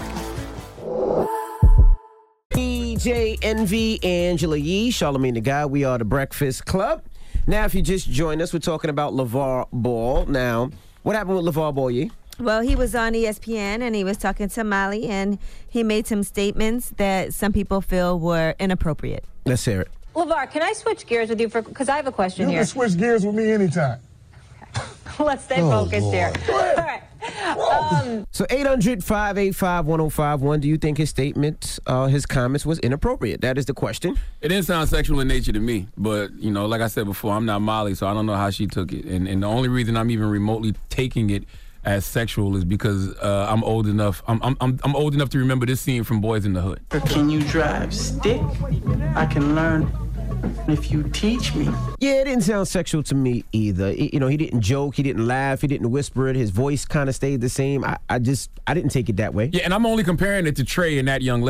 D J Envy, Angela Yee, Charlamagne the Guy. We are the Breakfast Club. Now, if you just joined us, we're talking about LeVar Ball. Now, what happened with LeVar Ball, Yee? Well, he was on E S P N and he was talking to Molly, and he made some statements that some people feel were inappropriate. Let's hear it. LeVar, can I switch gears with you for because I have a question You here. can switch gears with me anytime. Let's stay Oh, focused Lord. here. All right. Um, So eight hundred, five eight five, one oh five one. Do you think his statement, uh, his comments was inappropriate? That is the question. It didn't sound sexual in nature to me, but, you know, like I said before, I'm not Molly, so I don't know how she took it. And, and the only reason I'm even remotely taking it as sexual is because uh, I'm old enough. I'm, I'm I'm I'm old enough to remember this scene from Boys in the Hood. Can you drive stick? I can learn if you teach me. Yeah, it didn't sound sexual to me either. It- you know, he didn't joke, he didn't laugh, he didn't whisper it. His voice kind of stayed the same. I, I just, I didn't take it that way. Yeah, and I'm only comparing it to Trey and that young lady.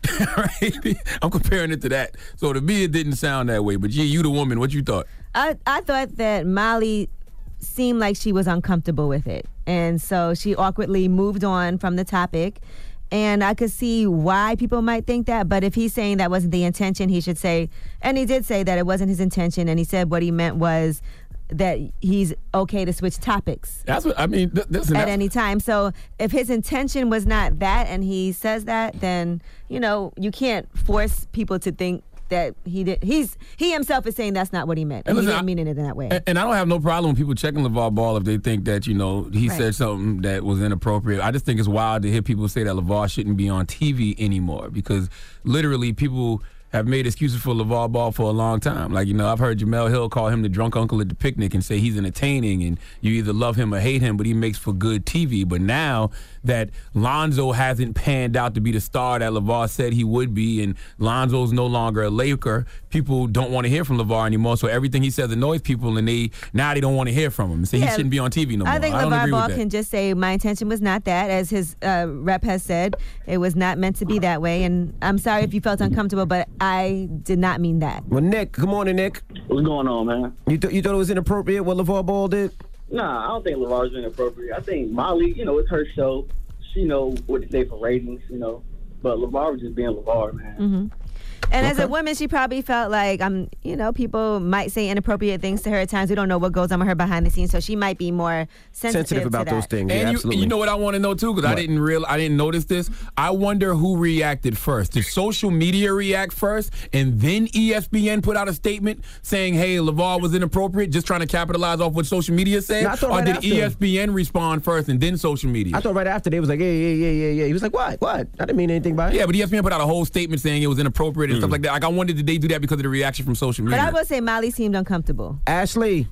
Right? I'm comparing it to that. So to me, it didn't sound that way. But G, you the woman. What you thought? I, I thought that Molly seemed like she was uncomfortable with it. And so she awkwardly moved on from the topic. And I could see why people might think that. But if he's saying that wasn't the intention, he should say, and he did say that it wasn't his intention. And he said what he meant was that he's okay to switch topics. That's what I mean. Th- listen, at any time. So if his intention was not that and he says that, then, you know, you can't force people to think that he did. He's he himself is saying that's not what he meant. And, and listen, he didn't mean it in that way. And, and I don't have no problem with people checking LeVar Ball if they think that, you know, he right. said something that was inappropriate. I just think it's wild to hear people say that LeVar shouldn't be on T V anymore because literally people have made excuses for LeVar Ball for a long time. Like, you know, I've heard Jemele Hill call him the drunk uncle at the picnic and say he's entertaining and you either love him or hate him, but he makes for good T V. But now that Lonzo hasn't panned out to be the star that LeVar said he would be and Lonzo's no longer a Laker, people don't want to hear from LeVar anymore. So everything he says annoys people and they now they don't want to hear from him and say yeah, he shouldn't be on T V no more. I think I LeVar Ball can just say my intention was not that. As his uh, rep has said, it was not meant to be that way. And I'm sorry if you felt uncomfortable, but I did not mean that. Well, Nick, good morning, Nick. What's going on, man? You, th- you thought it was inappropriate what LeVar Ball did? Nah, I don't think LeVar was inappropriate. I think Molly, you know, it's her show. She know what to say for ratings, you know. But LeVar was just being LeVar, man. Mm-hmm. And Okay. as a woman, she probably felt like, um, you know, people might say inappropriate things to her at times. We don't know what goes on with her behind the scenes, so she might be more sensitive, Sensitive about to that. those things. And Yeah, you, absolutely. you know what I want to know too, because I didn't real, I didn't notice this. I wonder who reacted first. Did social media react first, and then E S P N put out a statement saying, "Hey, LeVar was inappropriate," just trying to capitalize off what social media said, No, I thought or right did after. E S P N respond first and then social media? I thought right after they was like, yeah, yeah, yeah, yeah, yeah. He was like, what? What? I didn't mean anything by it. Yeah, but E S P N put out a whole statement saying it was inappropriate and stuff like that. Like I wondered, did they do that because of the reaction from social media? But I will say Molly seemed uncomfortable. Ashley.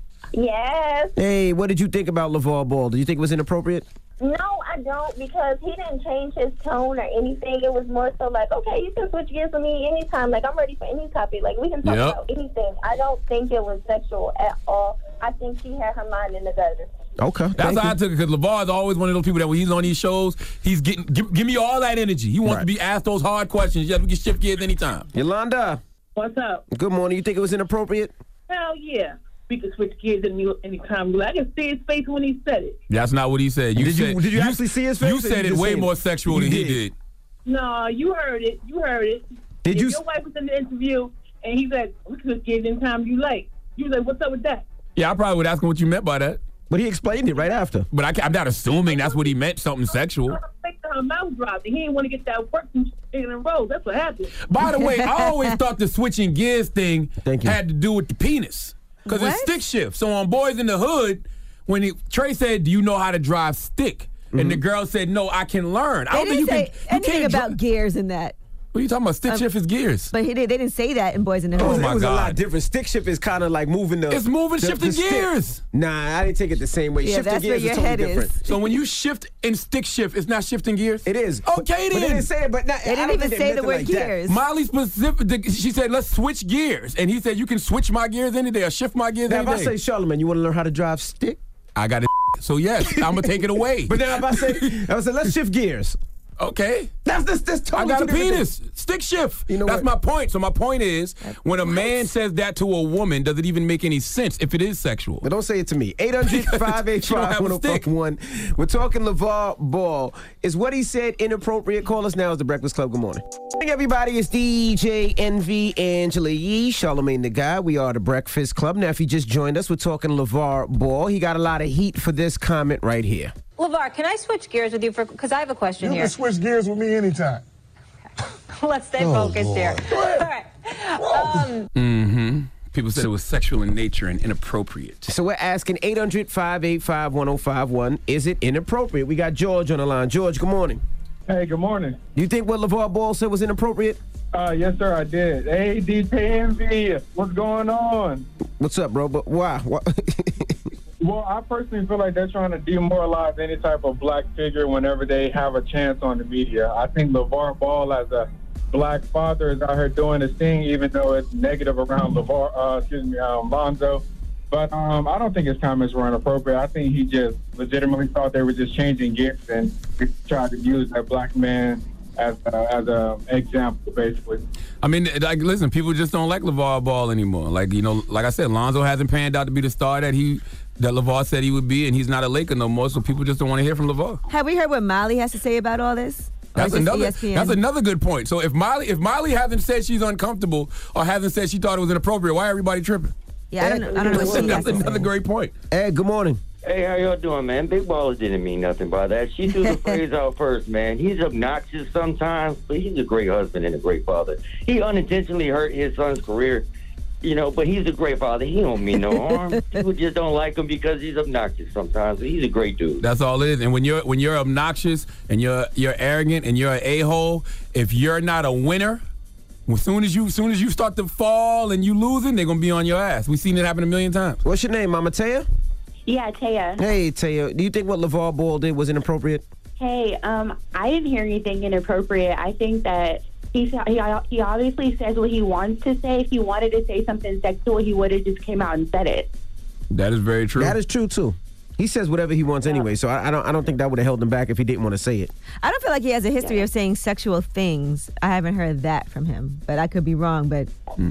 Yes. Hey, what did you think about LeVar Ball? Did you think it was inappropriate? No, I don't, because he didn't change his tone or anything. It was more so like, okay, you can switch gears with me anytime. Like, I'm ready for any topic. Like, we can talk Yep. about anything. I don't think it was sexual at all. I think she had her mind in the gutter. Okay. That's how I took it, because LeVar is always one of those people that when he's on these shows, he's getting, give, give me all that energy. He wants Right. to be asked those hard questions. Yes, we can shift gears anytime. Yolanda. What's up? Good morning. You think it was inappropriate? Hell yeah. We can switch gears any anytime. I can see his face when he said it. That's not what he said. You Did you- said, did you actually see his face, You or said you it just way saying more it? sexual You than he did. did. No, you heard it. You heard it. Did if you- Your wife was in the interview, and he said, we can switch gears anytime you like. You was like, what's up with that? Yeah, I probably would ask him what you meant by that. But he explained it right after. But I, ca- I'm not assuming that's what he meant, something sexual. Her mouth dropped, and he didn't want to get that work from in a row. That's what happened. By the way, I always thought the switching gears thing Thank you. had to do with the penis. Because it's What? stick shift. So on Boys in the Hood, when he, Trey said, "Do you know how to drive stick?" And the girl said, "No, I can learn." I They don't think didn't you say can. You anything can't about dri- gears in that. What are you talking about? Stick Um, shift is gears. But he did, they didn't say that in Boys in the It was, Hood. Oh, my it was a God. lot different. Stick shift is kind of like moving the. It's moving, the- shifting the stick. gears. Nah, I didn't take it the same way. Yeah, shifting that's where gears your is totally head is. different. So when you shift and stick shift, it's not shifting gears? It is. Okay, But then. they didn't say it, but not, They didn't even say the word gears. Molly specific, she said, "Let's switch gears," and he said, "You can switch my gears any day or shift my gears Now, any if I day." say, Charlamagne, you want to learn how to drive stick? I got it. So yes, I'm gonna take it away. But then if I say, if I say, let's shift gears. Okay. That's this. That's I totally got a two different penis. things. Stick shift. You know That's what? my point. So my point is, when a man says that to a woman, does it even make any sense if it is sexual? But don't say it to me. eight hundred, five eight She don't five, have a one oh stick. five one. We're talking LeVar Ball. Is what he said inappropriate? Call us now. It's The Breakfast Club. Good morning. Hey, everybody. It's D J Envy, Angela Yee, Charlamagne the Guy. We are The Breakfast Club. Now, if you just joined us, we're talking LeVar Ball. He got a lot of heat for this comment right here. LeVar, can I switch gears with you for because I have a question You here. can switch gears with me anytime. Let's stay Oh, focused Lord. here. All right. Um, Mm-hmm. People said it was sexual in nature and inappropriate. So we're asking eight hundred, five eight five, one oh five one, is it inappropriate? We got George on the line. George, good morning. Hey, good morning. You think what LeVar Ball said was inappropriate? Uh, yes, sir, I did. Hey, D J Envy, what's going on? What's up, bro? But why? why? Well, I personally feel like they're trying to demoralize any type of black figure whenever they have a chance on the media. I think LeVar Ball, as a black father, is out here doing his thing, even though it's negative around LeVar, uh, excuse me, um, Lonzo. But um, I don't think his comments were inappropriate. I think he just legitimately thought they were just changing gears and tried to use that black man as uh, as an example, basically. I mean, like, listen, people just don't like LeVar Ball anymore. Like, you know, like I said, Lonzo hasn't panned out to be the star that he that LeVar said he would be, and he's not a Laker no more, so people just don't want to hear from LeVar. Have we heard what Molly has to say about all this? That's Or is this another. E S P N? That's another good point. So if Molly, if Molly hasn't said she's uncomfortable or hasn't said she thought it was inappropriate, why everybody tripping? Yeah, I don't know. I don't know what she That's has to another say. great point. Ed, good morning. Hey, how y'all doing, man? Big Baller didn't mean nothing by that. She threw the phrase out first, man. He's obnoxious sometimes, but he's a great husband and a great father. He unintentionally hurt his son's career, you know, but he's a great father. He don't mean no harm. People just don't like him because he's obnoxious sometimes, but he's a great dude. That's all it is. And when you're when you're obnoxious and you're you're arrogant and you're an a-hole, if you're not a winner, as soon as you as soon as you start to fall and you losing, they're gonna be on your ass. We've seen it happen a million times. What's your name, Mama Taya? Yeah, Taya. Hey, Taya. Do you think what LeVar Ball did was inappropriate? Hey, um, I didn't hear anything inappropriate. I think that he's, he he obviously says what he wants to say. If he wanted to say something sexual, he would have just came out and said it. That is very true. That is true too. He says whatever he wants anyway, so I, I don't I don't think that would have held him back if he didn't want to say it. I don't feel like he has a history of saying sexual things. I haven't heard that from him, but I could be wrong. But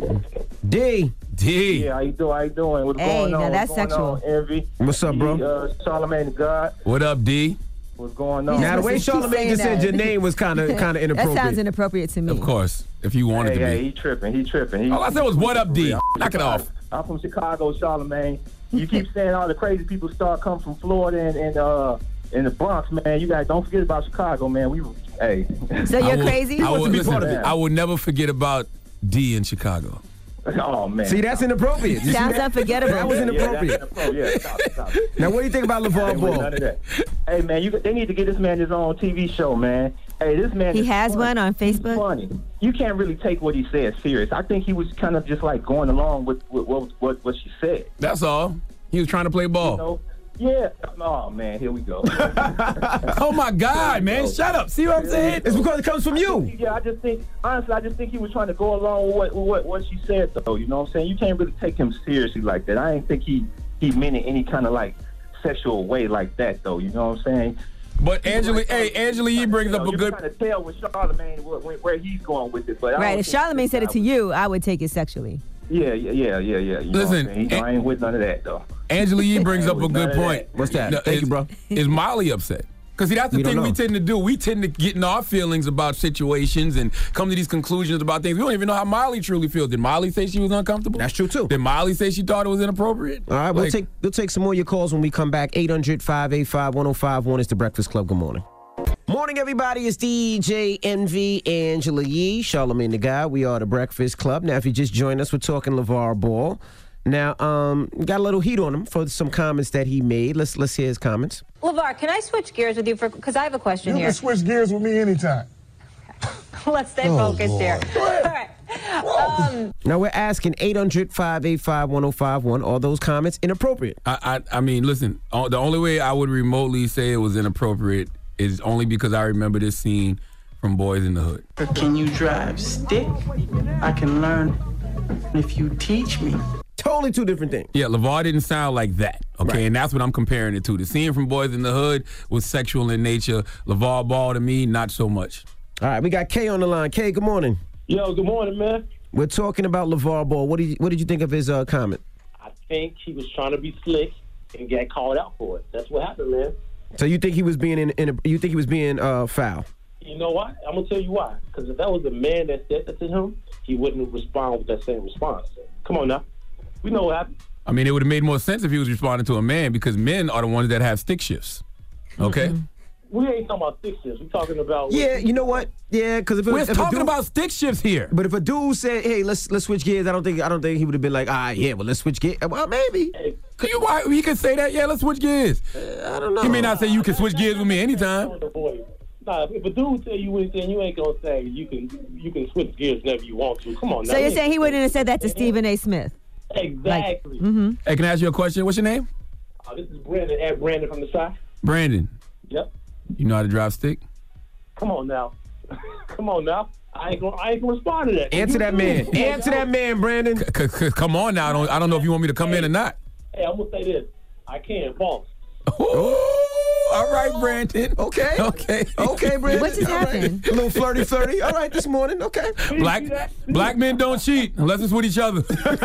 D. D. Yeah, how you doing? How you doing? What's Hey, going on? now that's What's going sexual. on, Envy? What's up, bro? Uh, Charlamagne the God. What up, D? What's going on? Now the way Charlamagne just said your name was kind of kind of inappropriate. That sounds inappropriate to me. Of course, if you wanted Hey, to be. hey, he tripping. He tripping. He, All I said was, what up, D? Knock it off. I'm from Chicago, Charlamagne. You keep saying all the crazy people start coming from Florida and, and uh in the Bronx, man. You guys don't forget about Chicago, man. We, hey. So I you're will- crazy? I will, to be listen, part of it. I will never forget about D in Chicago. Oh man. See, that's inappropriate. You see Sounds that? unforgettable. That was Yeah, inappropriate. that's inappropriate. Yeah, stop, stop. Now, what do you think about Hey, LeVar wait, Ball? none of that. Hey man, you they need to get this man his own T V show, man. Hey, this man. He is has funny. one on Facebook? Funny. You can't really take what he says serious. I think he was kind of just like going along with, with what, what what she said. That's all. He was trying to play ball. You know? Yeah. Oh man, here we go. Oh my God, man! Shut up. See what I'm saying? It's because it comes from you. Yeah, I just think honestly, I just think he was trying to go along with what, with what what she said, though. You know what I'm saying? You can't really take him seriously like that. I didn't think he he meant it any kind of like sexual way like that, though. You know what I'm saying? But Angela, hey, Angela Yee brings up a You're good. trying to tell with Charlamagne where, where he's going with it, but I Right. don't If think- Charlamagne said it to you, I would take it sexually. Yeah, yeah, yeah, yeah, yeah. You know Listen, what I'm saying? He- I ain't with none of that though. Angela Yee brings up a None good of point. that. What's that? No, Thank is, you, bro. Is Molly upset? Because see, that's the We don't thing we know. tend to do. We tend to get in our feelings about situations and come to these conclusions about things. We don't even know how Molly truly feels. Did Molly say she was uncomfortable? That's true too. Did Molly say she thought it was inappropriate? All right, we'll Like, take we'll take some more of your calls when we come back. eight hundred, five eight five, one oh five one is the Breakfast Club. Good morning. Morning, everybody. It's D J Envy, Angela Yee, Charlamagne the God. We are the Breakfast Club. Now, if you just joined us, we're talking LeVar Ball. Now, um, got a little heat on him for some comments that he made. Let's let's hear his comments. LeVar, can I switch gears with you for because I have a question You here. can switch gears with me anytime. Let's stay Oh, focused Lord. here. All right. Um, Now, we're asking eight hundred, five eight five, one oh five one. Are those comments inappropriate? I, I, I mean, listen. uh, The only way I would remotely say it was inappropriate is only because I remember this scene from Boys in the Hood. Can you drive stick? I can learn if you teach me. Totally two different things. Yeah, LeVar didn't sound like that, okay? Right. And that's what I'm comparing it to. The scene from Boys in the Hood was sexual in nature. LeVar Ball, to me, not so much. All right, we got Kay on the line. Kay, good morning. Yo, good morning, man. We're talking about LeVar Ball. What did you, what did you think of his uh, comment? I think he was trying to be slick and get called out for it. That's what happened, man. So you think he was being in, in a, you think he was being uh, foul? You know why? I'm gonna tell you why. Because if that was the man that said that to him, he wouldn't respond with that same response. Come on now, we know what happened. I mean, it would have made more sense if he was responding to a man because men are the ones that have stick shifts, okay? Mm-hmm. We ain't talking about stick shifts. We're talking about Yeah, you know what? Yeah, because if it, We're if a talking dude- about stick shifts here. But if a dude said, "Hey, let's let's switch gears," I don't think I don't think he would have been like, "Ah, yeah, well, let's switch gears." Well, maybe. Could you, why, he could say that, yeah, let's switch gears. Uh, I don't know. He may not say you can switch gears with me anytime. Nah, if a dude tell you anything, you ain't gonna say you can you can switch gears whenever you want to. Come on now. So you're saying he wouldn't have said that to Stephen A. Smith? Exactly. Mm-hmm. Hey, can I ask you a question? What's your name? Uh, this is Brandon at Brandon from the side. Brandon. Yep. You know how to drive stick? Come on now. Come on now. I ain't gonna I ain't gonna respond to that. Answer that man. Answer that man, Brandon. C- c- come on now. I don't, I don't know if you want me to come in or not. Hey, I'm gonna say this. I can, boss. All right, Brandon. Okay. Okay. Okay, Brandon. What just All right. happened? A little flirty, flirty. All right, this morning. Okay. Black black men don't cheat unless it's with each other.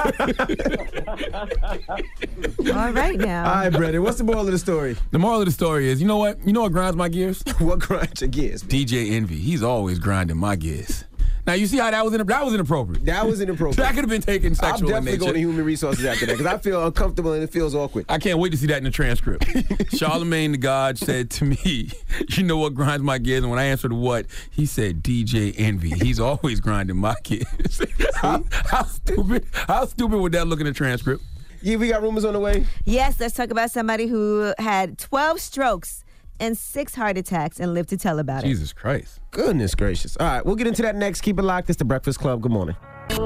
All right now. All right, Brandon. What's the moral of the story? The moral of the story is, you know what? You know what grinds my gears? What grinds your gears? D J Envy. He's always grinding my gears. Now, you see how that was in, that was inappropriate. That was inappropriate. That could have been taken sexual I'm definitely in nature. going to human resources after that because I feel uncomfortable and it feels awkward. I can't wait to see that in the transcript. Charlemagne the God said to me, you know what grinds my gears? And when I answered what, he said D J Envy. He's always grinding my gears. how, how stupid How stupid would that look in the transcript? Yeah, we got rumors on the way. Yes, let's talk about somebody who had twelve strokes and six heart attacks and lived to tell about it. Jesus Christ. Goodness gracious. All right, we'll get into that next. Keep it locked. It's the Breakfast Club. Good morning.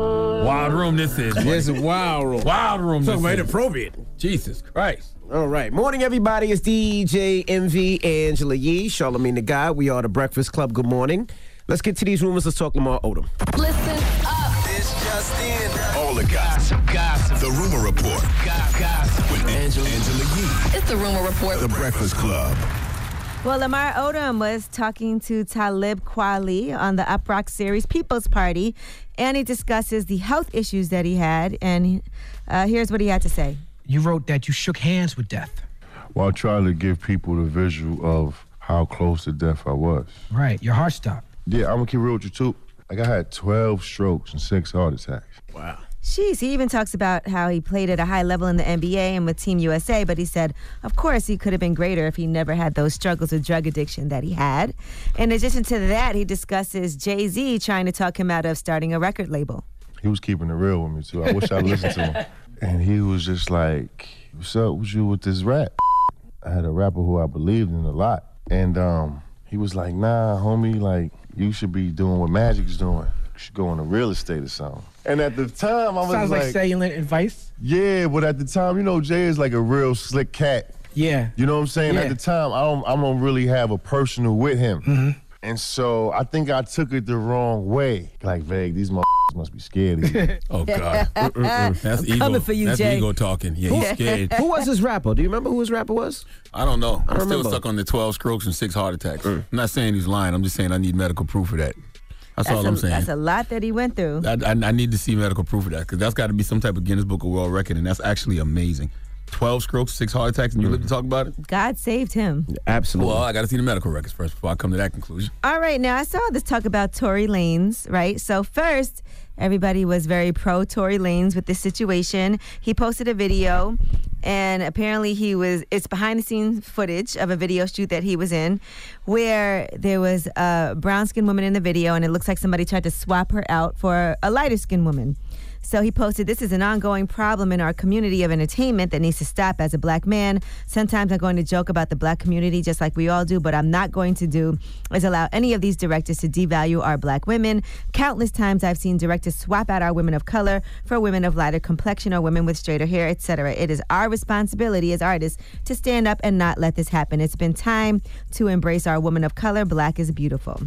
Wild room this is. This is wild room. Wild room Talking this about is. inappropriate. Jesus Christ. All right. Morning, everybody. It's D J Envy, Angela Yee, Charlemagne the God. We are the Breakfast Club. Good morning. Let's get to these rumors. Let's talk Lamar Odom. Listen up. This just in. All the gossip. Gossip. The Rumor Report. Gossip. With Angela, Angela Yee. It's the Rumor Report. The Breakfast Club. Well, Lamar Odom was talking to Talib Kweli on the Up Rock series People's Party, and he discusses the health issues that he had, and uh, here's what he had to say. You wrote that you shook hands with death. While trying to give people the visual of how close to death I was. Right, your heart stopped. Yeah, I'm gonna keep real with you too. Like I had twelve strokes and six heart attacks. Wow. Jeez, he even talks about how he played at a high level in the N B A and with Team U S A, but he said, of course, he could have been greater if he never had those struggles with drug addiction that he had. In addition to that, he discusses Jay-Z trying to talk him out of starting a record label. He was keeping it real with me too. I wish I listened to him. And he was just like, what's up with you with this rap? I had a rapper who I believed in a lot. And um, he was like, nah, homie, like, you should be doing what Magic's doing. You should go into real estate or something. And at the time, I was Sounds like, like salient advice. Yeah, but at the time, you know, Jay is like a real slick cat. Yeah. You know what I'm saying? Yeah. At the time, I don't, I don't really have a personal with him. Mm-hmm. And so I think I took it the wrong way. Like, Vague, these motherfuckers must be scared of you. Oh, God. Mm-mm-mm. That's I'm ego. coming for you, That's Jay. ego talking. Yeah, he's scared. Who was his rapper? Do you remember who his rapper was? I don't know. I I'm don't still remember. stuck on the twelve strokes and six heart attacks. I'm not saying he's lying. I'm just saying I need medical proof of that. That's, That's all a, I'm saying. That's a lot that he went through. I, I, I need to see medical proof of that because that's got to be some type of Guinness Book of World Record, and that's actually amazing. twelve strokes, six heart attacks, and you live to talk about it? God saved him. Absolutely. Well, I got to see the medical records first before I come to that conclusion. All right, now I saw this talk about Tory Lanez, right? So first, everybody was very pro Tory Lanez with this situation. He posted a video, and apparently he was, it's behind the scenes footage of a video shoot that he was in where there was a brown skinned woman in the video, and it looks like somebody tried to swap her out for a lighter skinned woman. So he posted, this is an ongoing problem in our community of entertainment that needs to stop. As a black man, sometimes I'm going to joke about the black community just like we all do, but I'm not going to do is allow any of these directors to devalue our black women. Countless times I've seen directors swap out our women of color for women of lighter complexion or women with straighter hair, et cetera. It is our responsibility as artists to stand up and not let this happen. It's been time to embrace our women of color. Black is beautiful.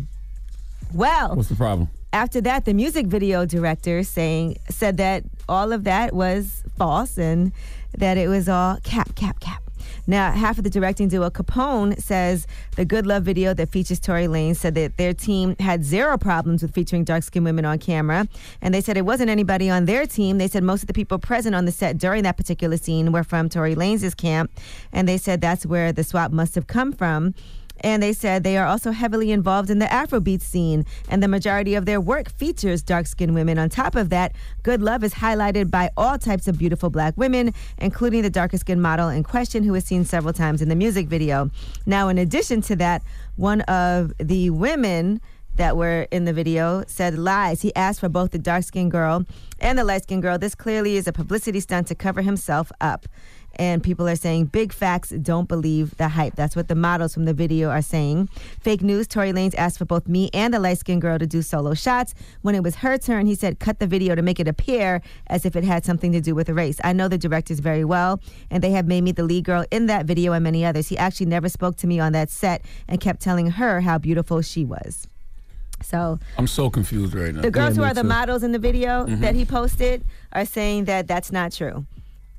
Well, What's the problem? after that, the music video director saying said that all of that was false and that it was all cap, cap, cap. Now, half of the directing duo Capone says the Good Love video that features Tory Lanez said that their team had zero problems with featuring dark-skinned women on camera. And they said it wasn't anybody on their team. They said most of the people present on the set during that particular scene were from Tory Lanez's camp. And they said that's where the swap must have come from. And they said they are also heavily involved in the Afrobeat scene, and the majority of their work features dark-skinned women. On top of that, Good Love is highlighted by all types of beautiful black women, including the darker-skinned model in question, who is seen several times in the music video. Now, in addition to that, one of the women that were in the video said lies. He asked for both the dark-skinned girl and the light-skinned girl. This clearly is a publicity stunt to cover himself up. And people are saying big facts, don't believe the hype. That's what the models from the video are saying. Fake news, Tory Lanez asked for both me and the light-skinned girl to do solo shots. When it was her turn, he said, cut the video to make it appear as if it had something to do with the race. I know the directors very well, and they have made me the lead girl in that video and many others. He actually never spoke to me on that set and kept telling her how beautiful she was. So I'm so confused right now. the girls Yeah, who me are the too. models in the video Mhm. that he posted are saying that that's not true.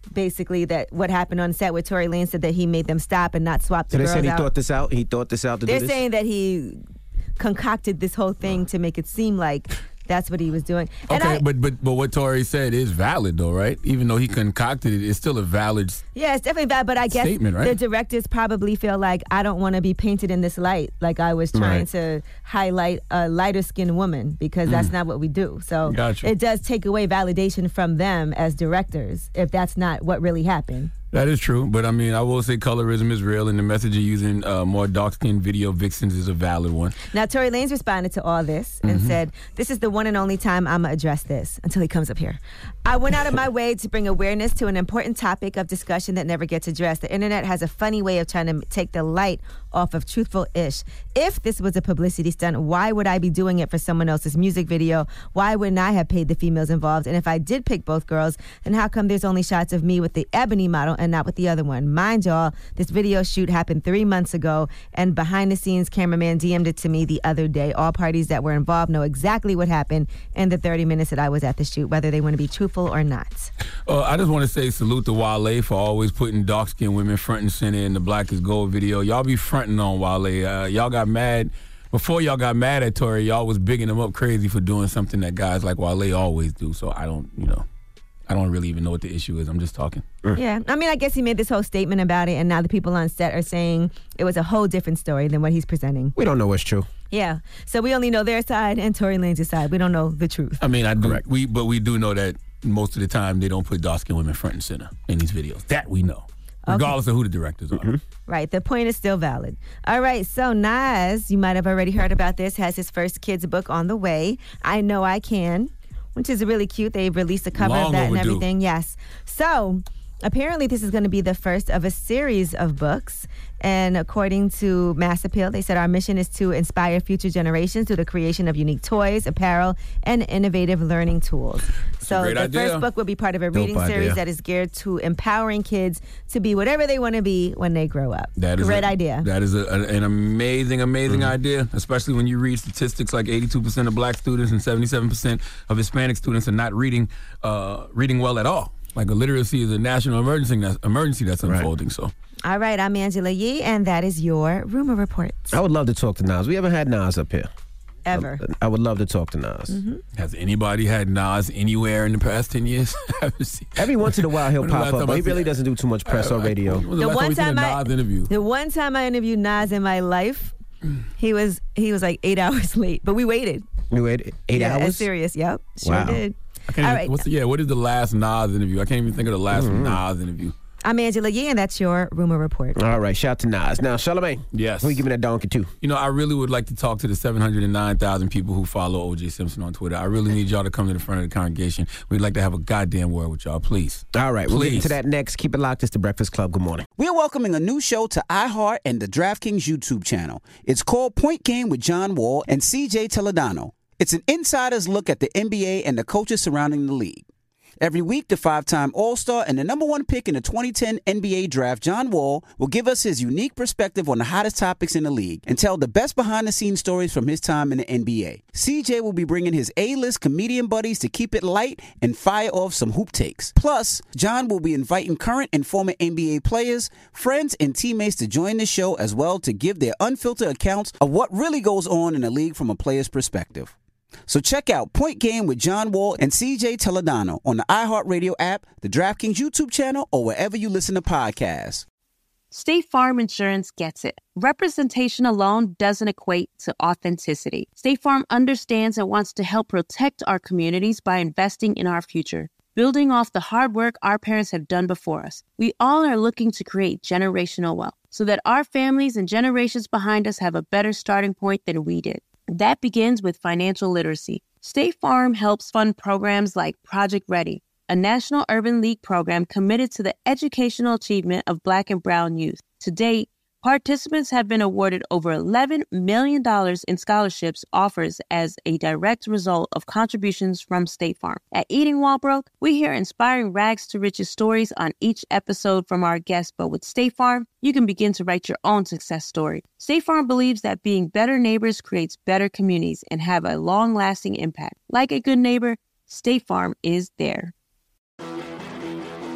basically that what happened on set with Tory Lanez said that he made them stop and not swap the So they girls said he out. thought this out? He thought this out to They're do this? saying that he concocted this whole thing to make it seem like that's what he was doing. And Okay, I, but but but what Tory said is valid, though, right? Even though he concocted it, it's still a valid. yeah, it's definitely bad, but I guess Statement, right? the directors probably feel like I don't want to be painted in this light, like I was trying Right. to highlight a lighter skinned woman, because that's Mm. not what we do. So Gotcha. it does take away validation from them as directors if that's not what really happened. That is true, but I mean, I will say colorism is real, and the message of using uh, more dark-skinned video vixens is a valid one. Now, Tory Lanez responded to all this and Mhm. said, "This is the one and only time I'm going to address this," until he comes up here. "I went out of my way to bring awareness to an important topic of discussion that never gets addressed. The internet has a funny way of trying to take the light off of truthful ish. If this was a publicity stunt, why would I be doing it for someone else's music video? Why wouldn't I have paid the females involved? And if I did pick both girls, then how come there's only shots of me with the ebony model and not with the other one? Mind y'all, this video shoot happened three months ago, and behind the scenes cameraman D M'd it to me the other day. All parties that were involved know exactly what happened in the thirty minutes that I was at the shoot, whether they want to be truthful or not." Uh, I just want to say salute to Wale for always putting dark-skinned women front and center in the Black is Gold video. Y'all be fronting on Wale. Uh, y'all got mad. Before y'all got mad at Tory, y'all was bigging him up crazy for doing something that guys like Wale always do. So I don't, you know, I don't really even know what the issue is. I'm just talking. Yeah, I mean, I guess he made this whole statement about it, and now the people on set are saying it was a whole different story than what he's presenting. We don't know what's true. Yeah, so we only know their side and Tory Lanez's side. We don't know the truth. I mean, I do. We, but we do know that most of the time they don't put dark-skinned women front and center in these videos. That we know, regardless of who the directors are. Right, the point is still valid. All right, so Nas, you might have already heard about this, has his first kids book on the way. I Know I Can, which is really cute. They've released a cover Long of that overdue. and everything. Yes. So apparently this is going to be the first of a series of books. And according to Mass Appeal, they said our mission is to inspire future generations through the creation of unique toys, apparel, and innovative learning tools. So great the idea. first book will be part of a Dope reading idea. series that is geared to empowering kids to be whatever they want to be when they grow up. That is Great a- idea. That is a, a- an amazing, amazing idea, especially when you read statistics like eighty-two percent of black students and seventy-seven percent of Hispanic students are not reading uh, reading well at all. Like illiteracy is a national emergency that's, emergency that's unfolding. So All right, I'm Angela Yee, and that is your Rumor Report. I would love to talk to Nas. We haven't had Nas up here. Ever. I would love to talk to Nas. Mm-hmm. has anybody had Nas anywhere in the past ten years? Every once in a while he'll When the last pop up, time but I he seen- really doesn't do too much press or radio. When was the, last time we seen a Nas interview? The one time I interviewed Nas in my life, he was he was like eight hours late, but we waited. You waited eight yeah, hours? That's serious. Yep, sure Wow. did. I can't All even, right, what's the, yeah, what is the last Nas interview? I can't even think of the last Mm-hmm. Nas interview. I'm Angela Yee, and that's your Rumor Report. All right, shout out to Nas. Now, Charlamagne. Yes. Who you giving that donkey to? You know, I really would like to talk to the seven hundred nine thousand people who follow O J Simpson on Twitter. I really need y'all to come to the front of the congregation. We'd like to have a goddamn word with y'all, please. All right, we'll get Please. into that next. Keep it locked. It's the Breakfast Club. Good morning. We're welcoming a new show to iHeart and the DraftKings YouTube channel. It's called Point Game with John Wall and C J Toledano. It's an insider's look at the N B A and the coaches surrounding the league. Every week, the five-time All-Star and the number one pick in the twenty ten N B A draft, John Wall, will give us his unique perspective on the hottest topics in the league and tell the best behind-the-scenes stories from his time in the N B A. C J will be bringing his A-list comedian buddies to keep it light and fire off some hoop takes. Plus, John will be inviting current and former N B A players, friends, and teammates to join the show as well to give their unfiltered accounts of what really goes on in the league from a player's perspective. So check out Point Game with John Wall and C J Toledano on the iHeartRadio app, the DraftKings YouTube channel, or wherever you listen to podcasts. State Farm Insurance gets it. Representation alone doesn't equate to authenticity. State Farm understands and wants to help protect our communities by investing in our future, building off the hard work our parents have done before us. We all are looking to create generational wealth so that our families and generations behind us have a better starting point than we did. That begins with financial literacy. State Farm helps fund programs like Project Ready, a National Urban League program committed to the educational achievement of Black and Brown youth. To date, participants have been awarded over eleven million dollars in scholarships offers as a direct result of contributions from State Farm. At Eating While Broke, we hear inspiring rags to riches stories on each episode from our guests, but with State Farm, you can begin to write your own success story. State Farm believes that being better neighbors creates better communities and have a long-lasting impact. Like a good neighbor, State Farm is there.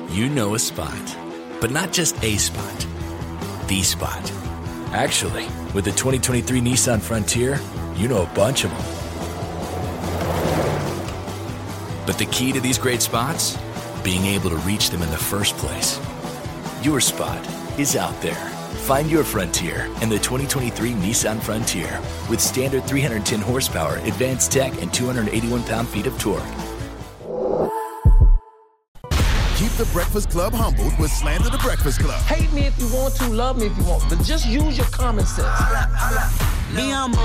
you know a spot, but not just a spot, the spot. Actually, with the twenty twenty-three Nissan Frontier, you know a bunch of them. But the key to these great spots? Being able to reach them in the first place. Your spot is out there. Find your Frontier in the twenty twenty-three Nissan Frontier with standard three hundred ten horsepower, advanced tech, and two hundred eighty-one pound-feet of torque. Keep the Breakfast Club humbled with Slander the Breakfast Club. Hate me if you want to, love me if you want, but just use your common sense. Be humble.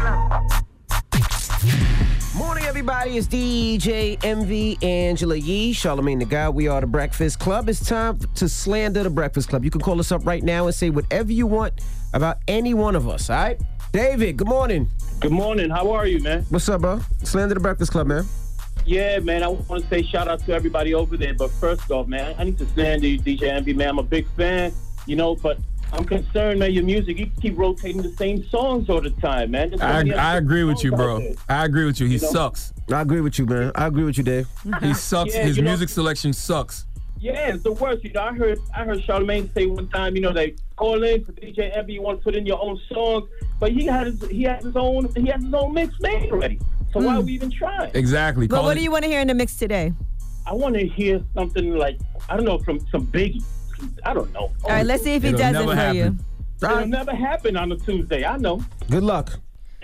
Morning, everybody. It's D J Envy, Angela Yee, Charlamagne the God. We are the Breakfast Club. It's time to slander the Breakfast Club. You can call us up right now and say whatever you want about any one of us, all right? David, good morning. Good morning. How are you, man? What's up, bro? Slander the Breakfast Club, man. Yeah, man, I want to say shout out to everybody over there. But first off, man, I need to slander you, D J Envy, man. I'm a big fan, you know, but I'm concerned, man, your music, you keep rotating the same songs all the time, man. There's so I, many I other agree with you, songs out bro. there. I agree with you. He You know? sucks. I agree with you, man. I agree with you, Dave. He sucks. Yeah, His you know- music selection sucks. Yeah, it's the worst. You know, I heard I heard Charlamagne say one time, you know, they call in for D J Envy, you want to put in your own songs, but he had his he has his own he has his own mix made already. So why are we even trying? Exactly. But Call what it- do you want to hear in the mix today? I want to hear something like, I don't know, from some Biggie. I don't know. All right, let's see if he does it for you. It'll never happen on a Tuesday. I know. Good luck.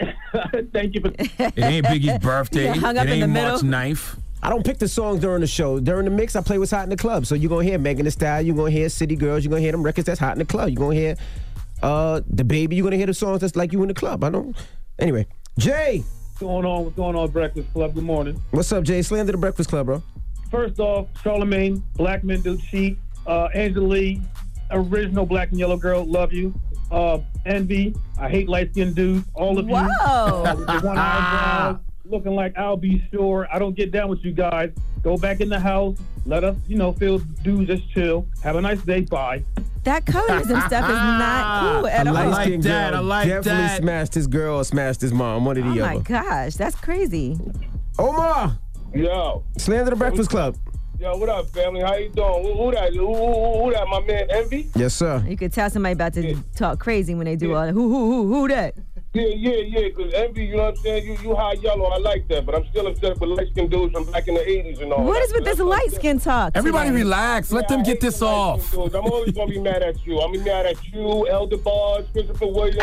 Thank you for. It ain't Biggie's birthday. Yeah, hung up it in ain't the March middle. ninth. I don't pick the songs during the show. During the mix, I play what's hot in the club. So you're going to hear Megan Thee Stallion. You're going to hear City Girls. You're going to hear them records that's hot in the club. You're going to hear uh, The Baby. You're going to hear the songs that's like you in the club. I don't. Anyway, Jay. What's going on? What's going on, Breakfast Club? Good morning. What's up, Jay? Slander the Breakfast Club, bro. First off, Charlamagne, Black Men Do Cheat, uh, Angela Lee, original Black and Yellow Girl, love you. Uh, Envy, I hate light-skinned dudes, all of you. Whoa. With the one eyebrows, looking like I'll be sure. I don't get down with you guys. Go back in the house. Let us, you know, feel dudes just chill. Have a nice day. Bye. That colorism stuff is not cool at all. Light-skinned that. girl I like definitely that. smashed his girl or smashed his mom. One or Oh the my other. gosh, that's crazy. Omar. Yo. Slander the Breakfast Club. Yo, what up, family? How you doing? Who, who that? Who, who, who that? My man Envy? Yes, sir. You could tell somebody about to talk crazy when they do all that. Who, who, who, who that? Yeah, yeah, yeah. Because Envy, you know what I'm saying? You, you high yellow. I like that, but I'm still upset with light skinned dudes from back in the eighties and all. What that. is with this light skin talk? Everybody today? relax. Let them get this off. Dudes, I'm always gonna be mad at you. I'm gonna be mad at you, Elder Bars, Christopher Williams.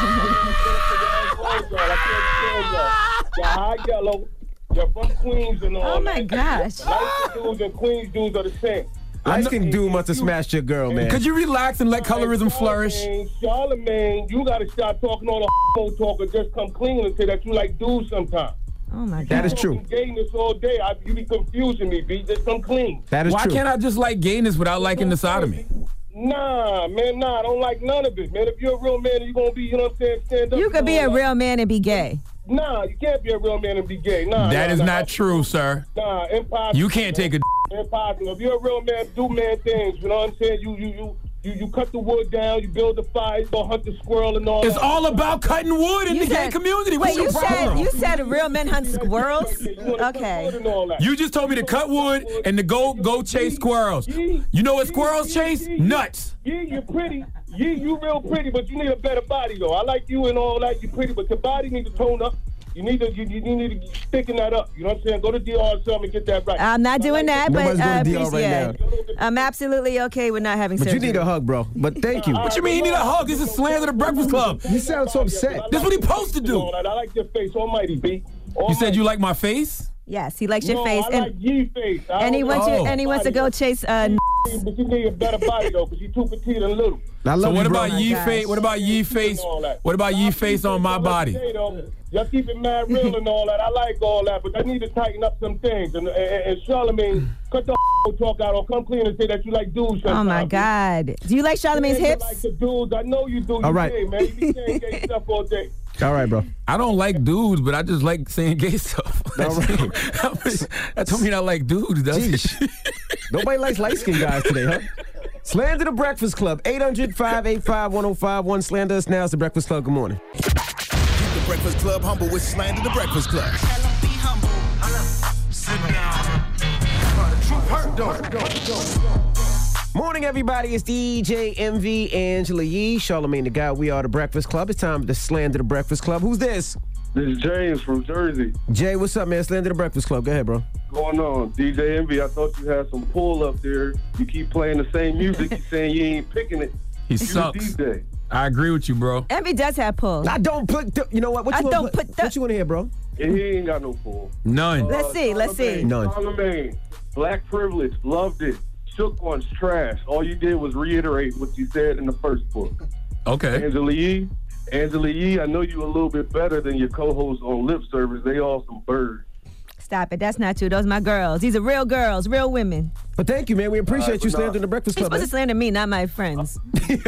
I can't stand y'all. You're high yellow. You're from Queens and all. Oh my that. gosh. Light skinned dudes and Queens dudes are the same. Light skinned dude must have smashed your girl, man. Could you relax and let colorism flourish? Charlamagne, Charlamagne, you gotta stop talking all the talk and just come clean and say that you like dudes sometimes. Oh my That is You true. talking gayness all day. I, you be confusing me, B. Just come clean. That is Why true. can't I just like gayness without liking the sodomy? Nah, man, nah. I don't like none of it, man. If you're a real man, you're gonna be, you know what I'm saying, stand up. You and could be all a that. real man and be gay. Nah, you can't be a real man and be gay. Nah, That nah, is nah. not true, sir. Nah, impossible. You can't take a. Impossible. If you're a real man, do man things. You know what I'm saying? You, you, you. You, you cut the wood down, you build a fire, you go hunt the squirrel and all It's that. all about cutting wood in You the gay said- community. Wait, What's your you said problem? you said real men hunt squirrels? Okay. You just told me to cut wood and to go go chase squirrels. You know what squirrels chase? Nuts. Yeah, you're pretty. Yeah, you real pretty, but you need a better body though. I like you and all that. You're pretty, but your body needs to tone up. You need to you, you need to thicken that up. You know what I'm saying? Go to D R or something and get that right. I'm not doing that, but Nobody's I going to D R right appreciate now. it. I'm absolutely okay with not having But surgery. you need a hug, bro. But thank you. What you mean he need a hug? This is Slander the Breakfast Club. You sound so upset. That's what he supposed to do. I like your face, almighty B. You said you like my face? Yes, he likes your No, face, I and like ye face. I and he don't wants like you, and he wants to go chase. Uh, But you need a better body though, because you're too petite and little. I love So what you, bro. about ye face? What about ye face? What about ye face on my body? Y'all keep it mad real and all that. I like all that, but I need to tighten up some things. And, and, and Charlamagne, cut the talk out or come clean and say that you like dudes. oh my sometimes. God! Do you like Charlamagne's Yeah, you hips? like the dudes. I know you do. You All right. Gay, man. You be saying gay stuff all day. All right, bro. I don't like dudes, but I just like saying gay stuff. All right. That don't mean I like dudes, does it? Nobody likes light-skinned guys today, huh? Slander the Breakfast Club. eight hundred, five eight five, one oh five one. Slander us now. It's the Breakfast Club. Good morning. Keep the Breakfast Club humble with Slander the Breakfast Club. Morning, everybody. It's D J M V, Angela Yee, Charlamagne the Guy. We are the Breakfast Club. It's time to slander the Breakfast Club. Who's this? This is James from Jersey. Jay, what's up, man? Slander the Breakfast Club. Go ahead, bro. What's going on? D J Envy, I thought you had some pull up there. You keep playing the same music. You saying you ain't picking it. He you sucks. D J. I agree with you, bro. Envy does have pull. I don't put, the, you know what? What you I wanna don't put, put the- What you want to hear, bro? Yeah, he ain't got no pull. None. Let's see, let's see. None. Charlamagne, Black Privilege, loved it. Shook One's trash. All you did was reiterate what you said in the first book. Okay. Angela Yee, Angela Yee, I know you a little bit better than your co-hosts on Lip Service. They all some birds. Stop it. That's not true. Those are my girls. These are real girls, real women. But thank you, man. We appreciate right, you but slandering nah. the Breakfast You're Club. supposed to slander me, not my friends.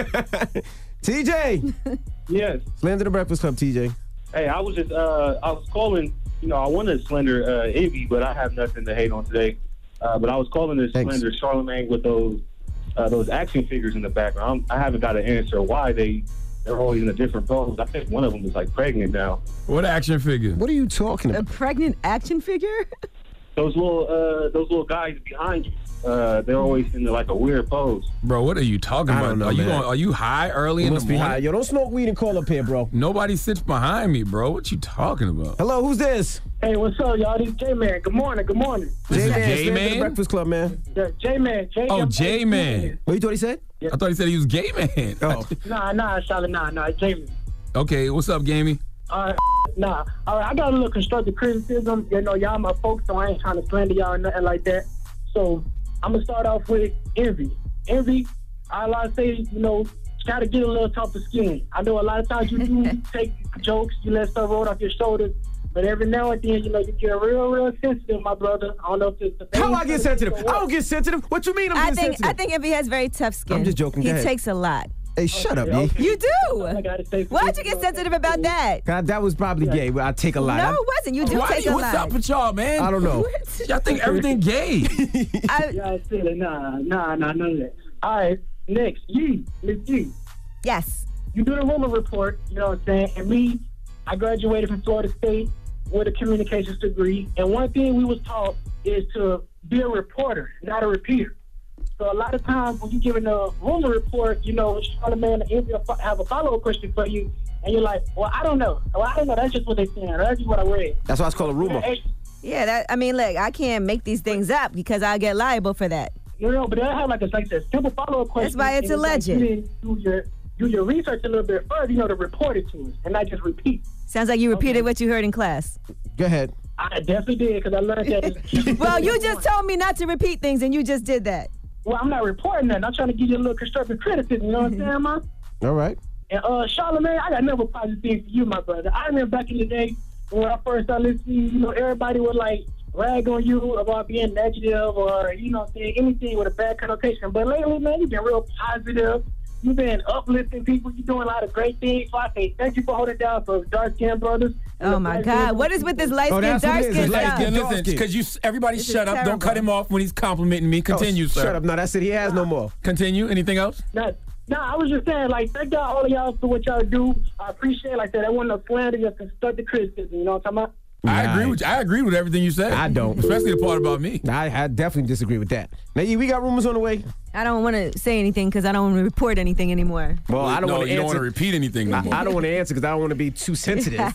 T J. Yes. Slander the Breakfast Club, T J. Hey, I was just, uh, I was calling, you know, I wanted to slender uh, Envy, but I have nothing to hate on today. Uh, but I was calling to Thanks. slender Charlamagne with those uh, those action figures in the background. I'm, I haven't got an answer why they, they're always in a different pose. I think one of them is like pregnant now. What action figure? What are you talking A about? pregnant action figure? Those little uh, those little guys behind you, uh, they're always in like a weird pose. Bro, what are you talking I about? don't know, are you man. going, are you high early You in the must be morning? high. Yo, don't smoke weed and call up here, bro. Nobody sits behind me, bro. What you talking about? Hello, who's this? Hey, what's up, y'all? This is J-Man. Good morning, good morning. This is J-Man, slander the J-Man? Breakfast Club, man. Yeah, J-Man. J- Oh, J-Man. What you thought he said? I thought he said he was gay, man. Oh. Nah, nah, Charlotte, nah, nah, J-Man. Okay, what's up, Gamey? All right, nah. All right, I got a little constructive criticism. You know, y'all my folks, so I ain't trying to slander y'all or nothing like that. So I'm going to start off with Envy. Envy, all I say, you know, try to get a little tougher skin. I know a lot of times you do take jokes, you let stuff roll off your shoulders, but every now and then, you know, you get real, real sensitive, my brother. I don't know if it's the How I get sensitive? I don't get sensitive. What you mean I'm I getting think sensitive? I think Envy has very tough skin. I'm just joking. Go He ahead. takes a lot. Hey, shut up, Okay, Yee. okay. You do. I gotta say Why'd you get sensitive about that? God, that was probably gay. but I take a lot. No, I- it wasn't. You do Why take you, a what's lot. up with y'all, man? I don't know. Y'all think everything gay. I, Yeah, I said it. Nah, nah, nah, none of that. All right, next, Yee, Miss Yee. yes. You do the rumor report, you know what I'm saying? And me, I graduated from Florida State with a communications degree. And one thing we was taught is to be a reporter, not a repeater. So a lot of times when you're giving a rumor report, you know, Charlamagne and Envy have a follow-up question for you, and you're like, well, I don't know. Well, I don't know. That's just what they're saying. Or that's just what I read. That's why it's called a rumor. Hey, Yeah, that I mean, look, I can't make these things up because I'll get liable for that. You know, but they'll have like a, like a simple follow-up question. That's why it's and alleged. Like you didn't do your, do your research a little bit further, you know, to report it to us and not just repeat. Sounds like you repeated what you heard in class. Go ahead. I definitely did because I learned that. Well, you just told me not to repeat things, and you just did that. Well, I'm not reporting that. I'm trying to give you a little constructive criticism. You know what I'm saying, man? All right. And uh, Charlamagne, I got never positive things for you, my brother. I remember back in the day when I first started listening, you know, everybody would like rag on you about being negative or, you know, saying anything with a bad connotation. But lately, man, you've been real positive. You've been uplifting people. You're doing a lot of great things. So I say thank you for holding down for dark skinned brothers. Oh my God! What is with this light Oh, skin, that's what dark it is. skin It's light stuff? skin. Listen, Dark skin. because you, everybody This is shut up. Don't terrible. cut him off when he's complimenting me. Continue, Oh, sir. Shut up. No, that's it. He has no more. Continue. Anything else? Nah, nah, I was just saying, like, thank y'all, all of y'all, for what y'all do. I appreciate it. Like that. I wasn't no slander, just constructive criticism. You know what I'm talking about? I Nah, agree with you. I agree with everything you said. I don't. Especially the part about me. I, I definitely disagree with that. Now, Yee, we got rumors on the way. I don't want to say anything because I don't want to report anything anymore. Well, I don't no, want to you don't want answer. to repeat anything no more. I, I don't want to answer because I don't want to be too sensitive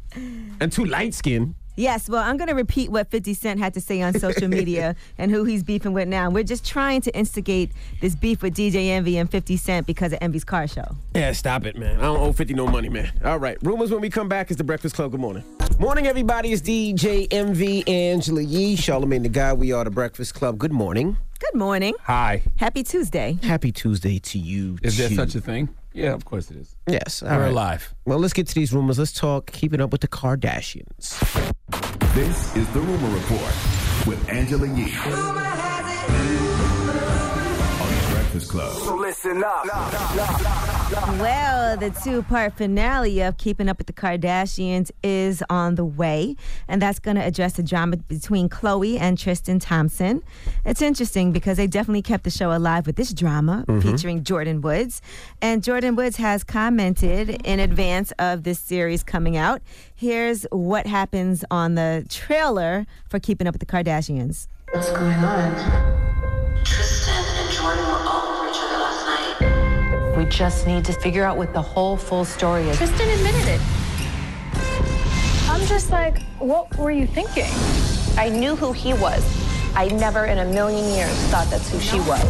and too light skinned. Yes, well, I'm going to repeat what fifty Cent had to say on social media and who he's beefing with now. We're just trying to instigate this beef with D J Envy and fifty Cent because of Envy's car show. Yeah, stop it, man. I don't owe fifty no money, man. All right. Rumors when we come back is the Breakfast Club. Good morning. Morning, everybody. It's D J Envy, Angela Yee, Charlamagne the Guy. We are the Breakfast Club. Good morning. Good morning. Hi. Happy Tuesday. Happy Tuesday to you, Is there too. such a thing? Yeah, of course it is. Yes. all We're right. alive. Well, let's get to these rumors. Let's talk keeping up with the Kardashians. This is the Rumor Report with Angela Yee on the Breakfast Club. So listen up. Well, the two-part finale of Keeping Up with the Kardashians is on the way, and that's going to address the drama between Khloe and Tristan Thompson. It's interesting because they definitely kept the show alive with this drama Mhm. featuring Jordan Woods, and Jordan Woods has commented in advance of this series coming out. Here's what happens on the trailer for Keeping Up with the Kardashians. What's going on? We just need to figure out what the whole full story is. Tristan admitted it. I'm just like, what were you thinking? I knew who he was. I never in a million years thought that's who she was.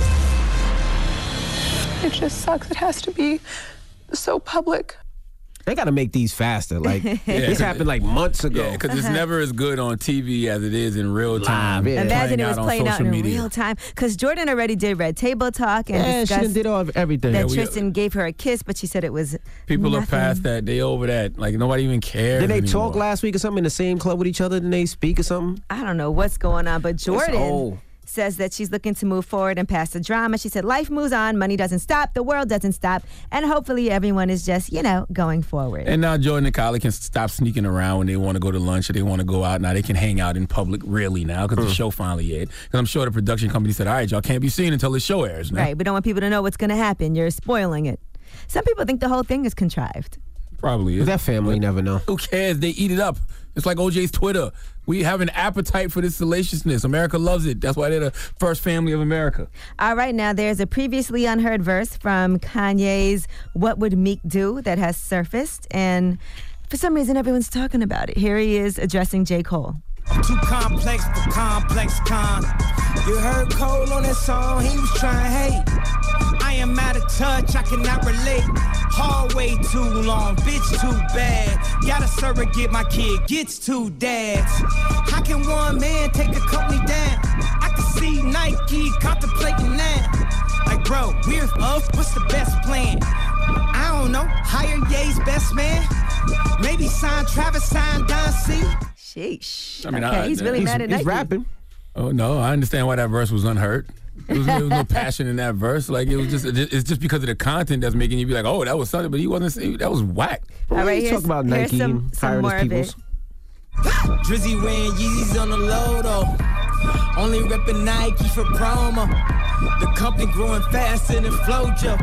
It just sucks. It has to be so public. They got to make these faster. Like, this happened like months ago. Yeah, because it's never as good on T V as it is in real time. Live, yeah. Imagine playing it was out on playing out social in media. real time. Because Jordan already did Red Table Talk and Yeah, she discussed done did all everything. that Yeah, we- Tristan gave her a kiss, but she said it was People nothing. are past that. They over that. Like, nobody even cares Did they anymore. talk last week or something in the same club with each other? Didn't they speak or something? I don't know what's going on, but Jordan old. says that she's looking to move forward and past the drama. She said life moves on, money doesn't stop, the world doesn't stop, and hopefully everyone is just, you know, going forward. And now Jordan and Kylie can stop sneaking around when they want to go to lunch or they want to go out. Now they can hang out in public really now because the show finally aired. Because I'm sure the production company said, all right, y'all can't be seen until the show airs. Now. Right, we don't want people to know what's going to happen. You're spoiling it. Some people think the whole thing is contrived. Probably is. That family never know. Who cares? They eat it up. It's like O J's Twitter. We have an appetite for this salaciousness. America loves it. That's why they're the first family of America. All right, now there's a previously unheard verse from Kanye's What Would Meek Do that has surfaced, and for some reason everyone's talking about it. Here he is addressing J. Cole. I'm too complex for complex con. You heard Cole on that song, he was trying to hate. I am out of touch, I cannot relate. Hallway too long, bitch too bad. Got a surrogate, my kid gets two dads. How can one man take a company down? I can see Nike contemplating that. Like, bro, we're up, what's the best plan? I don't know, hire Ye's best man? Maybe sign Travis, sign Don C? Sheesh. I mean, okay, I- he's really he's- mad at he's Nike. rapping. Oh, no. I understand why that verse was unheard. There was, there was no passion in that verse. Like, it was just, it's just because of the content that's making you be like, oh, that was something, but he wasn't saying, that was whack. All right, here's, talk about here's Nike some, and some hiring more his of it. peoples. Drizzy wearing Yeezys on the low though. Only repping Nike for promo. The company growing faster than Flojo.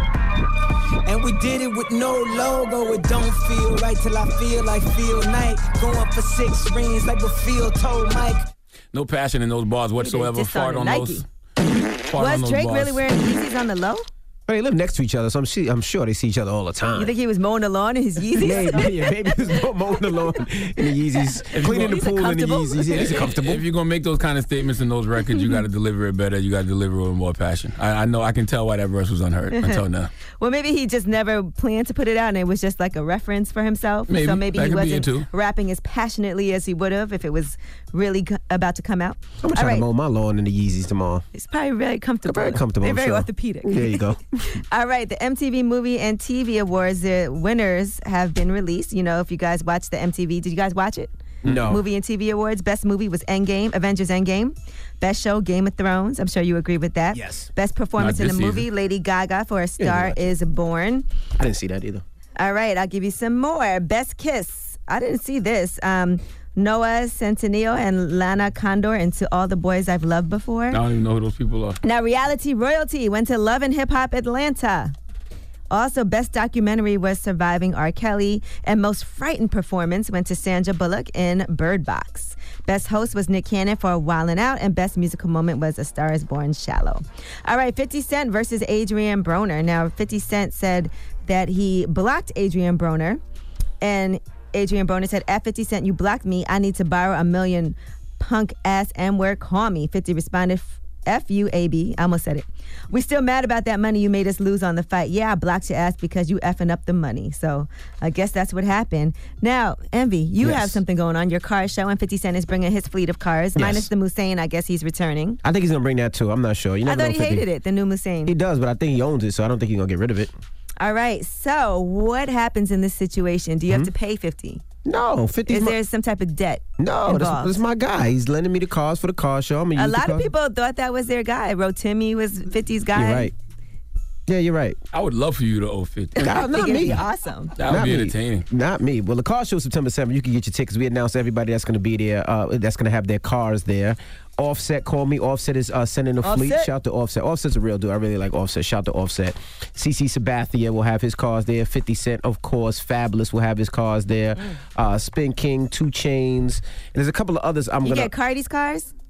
And we did it with no logo. It don't feel right till I feel like Phil Knight. Going for six rings like what Phil told Mike. No passion in those bars whatsoever. just Fart on on Nike. those. Fart on Was those Drake bars. really wearing Yeezys on the low? But they live next to each other, so I'm, see, I'm sure they see each other all the time. You think he was mowing the lawn in his Yeezys? Maybe, yeah, maybe he was mowing the lawn in the Yeezys, If you cleaning go- the pool in the Yeezys. Yeah, he's comfortable. If you're gonna make those kind of statements in those records, you got to deliver it better. You got to deliver it with more passion. I, I know. I can tell why that verse was unheard until now. Well, maybe he just never planned to put it out, and it was just like a reference for himself. Maybe. So maybe That he could be wasn't it, too. rapping as passionately as he would have if it was really c- about to come out. I'm All trying right, to mow my lawn in the Yeezys tomorrow. it's probably very comfortable. Very comfortable, They're I'm very sure. orthopedic. There you go. All right, the M T V Movie and T V Awards, the winners have been released. You know, if you guys watched the M T V, did you guys watch it? No. Movie and T V Awards. Best movie was Endgame, Avengers Endgame. Best show, Game of Thrones. I'm sure you agree with that. Yes. Best performance Not in a this movie, season. Lady Gaga for A Yeah, Star watch Is Born. I didn't see that either. All right, I'll give you some more. Best Kiss. I didn't see this. Um, Noah Centineo and Lana Condor into All the Boys I've Loved Before. I don't even know who those people are. Now, Reality Royalty went to Love and Hip Hop Atlanta. Also, Best Documentary was Surviving R. Kelly, and Most Frightened Performance went to Sandra Bullock in Bird Box. Best Host was Nick Cannon for Wildin' Out, and Best Musical Moment was A Star Is Born Shallow. All right, fifty Cent versus Adrian Broner. Now, fifty Cent said that he blocked Adrian Broner, and Adrian Broner said, F fifty Cent, you blocked me. I need to borrow a million punk ass N-word. Call me. fifty responded, F you, A B. I almost said it. We still mad about that money you made us lose on the fight. Yeah, I blocked your ass because you effing up the money. So I guess that's what happened. Now, Envy, you Yes. have something going on. Your car show, and fifty Cent is bringing his fleet of cars. Yes. Minus the Musain, I guess he's returning. I think he's gonna bring that too. I'm not sure. You I never thought know he fifty. hated it, the new Musain. He does, but I think he owns it, so I don't think he's gonna get rid of it. All right, so what happens in this situation? Do you Hmm? have to pay fifty? No, fifty. Is there some type of debt No, that's, involved? that's my guy. He's lending me the cars for the car show. I'm gonna A use the lot of car. people thought that was their guy. Rotimi was fifty's guy. You're right. Yeah, you're right. I would love for you to owe fifty. Nah, I not think it'd me. be awesome. That would Not be me. entertaining. Not me. Well, the car show is September seventh. You can get your tickets. We announced everybody that's going to be there. Uh, that's going to have their cars there. Offset called me. Offset is uh, sending a fleet. Offset? Shout to Offset. Offset's a real dude. I really like Offset. Shout to Offset. C C Sabathia will have his cars there. fifty Cent, of course. Fabulous will have his cars there. Uh, Spin King, Two Chains. And there's a couple of others I'm You going get Cardi's cars?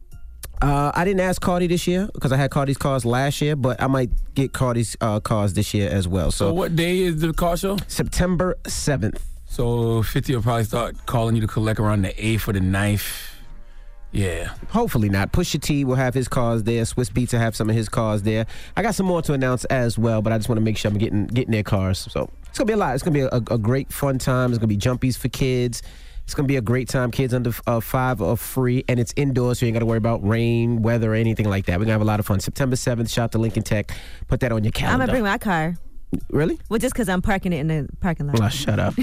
Uh, I didn't ask Cardi this year because I had Cardi's cars last year, but I might get Cardi's uh, cars this year as well. So, So what day is the car show? September seventh. So fifty will probably start calling you to collect around the eighth or the ninth. Yeah. Hopefully not. Pusha T will have his cars there. Swiss Beats will have some of his cars there. I got some more to announce as well, but I just want to make sure I'm getting getting their cars. So it's going to be a lot. It's going to be a, a great, fun time. It's going to be jumpies for kids. It's going to be a great time. Kids under uh, five are free, and it's indoors, so you ain't got to worry about rain, weather, or anything like that. We're going to have a lot of fun. September seventh, shout out to Lincoln Tech. Put that on your I'm calendar. going to bring my car. Really? Well, just because I'm parking it in the parking lot. Well, shut up.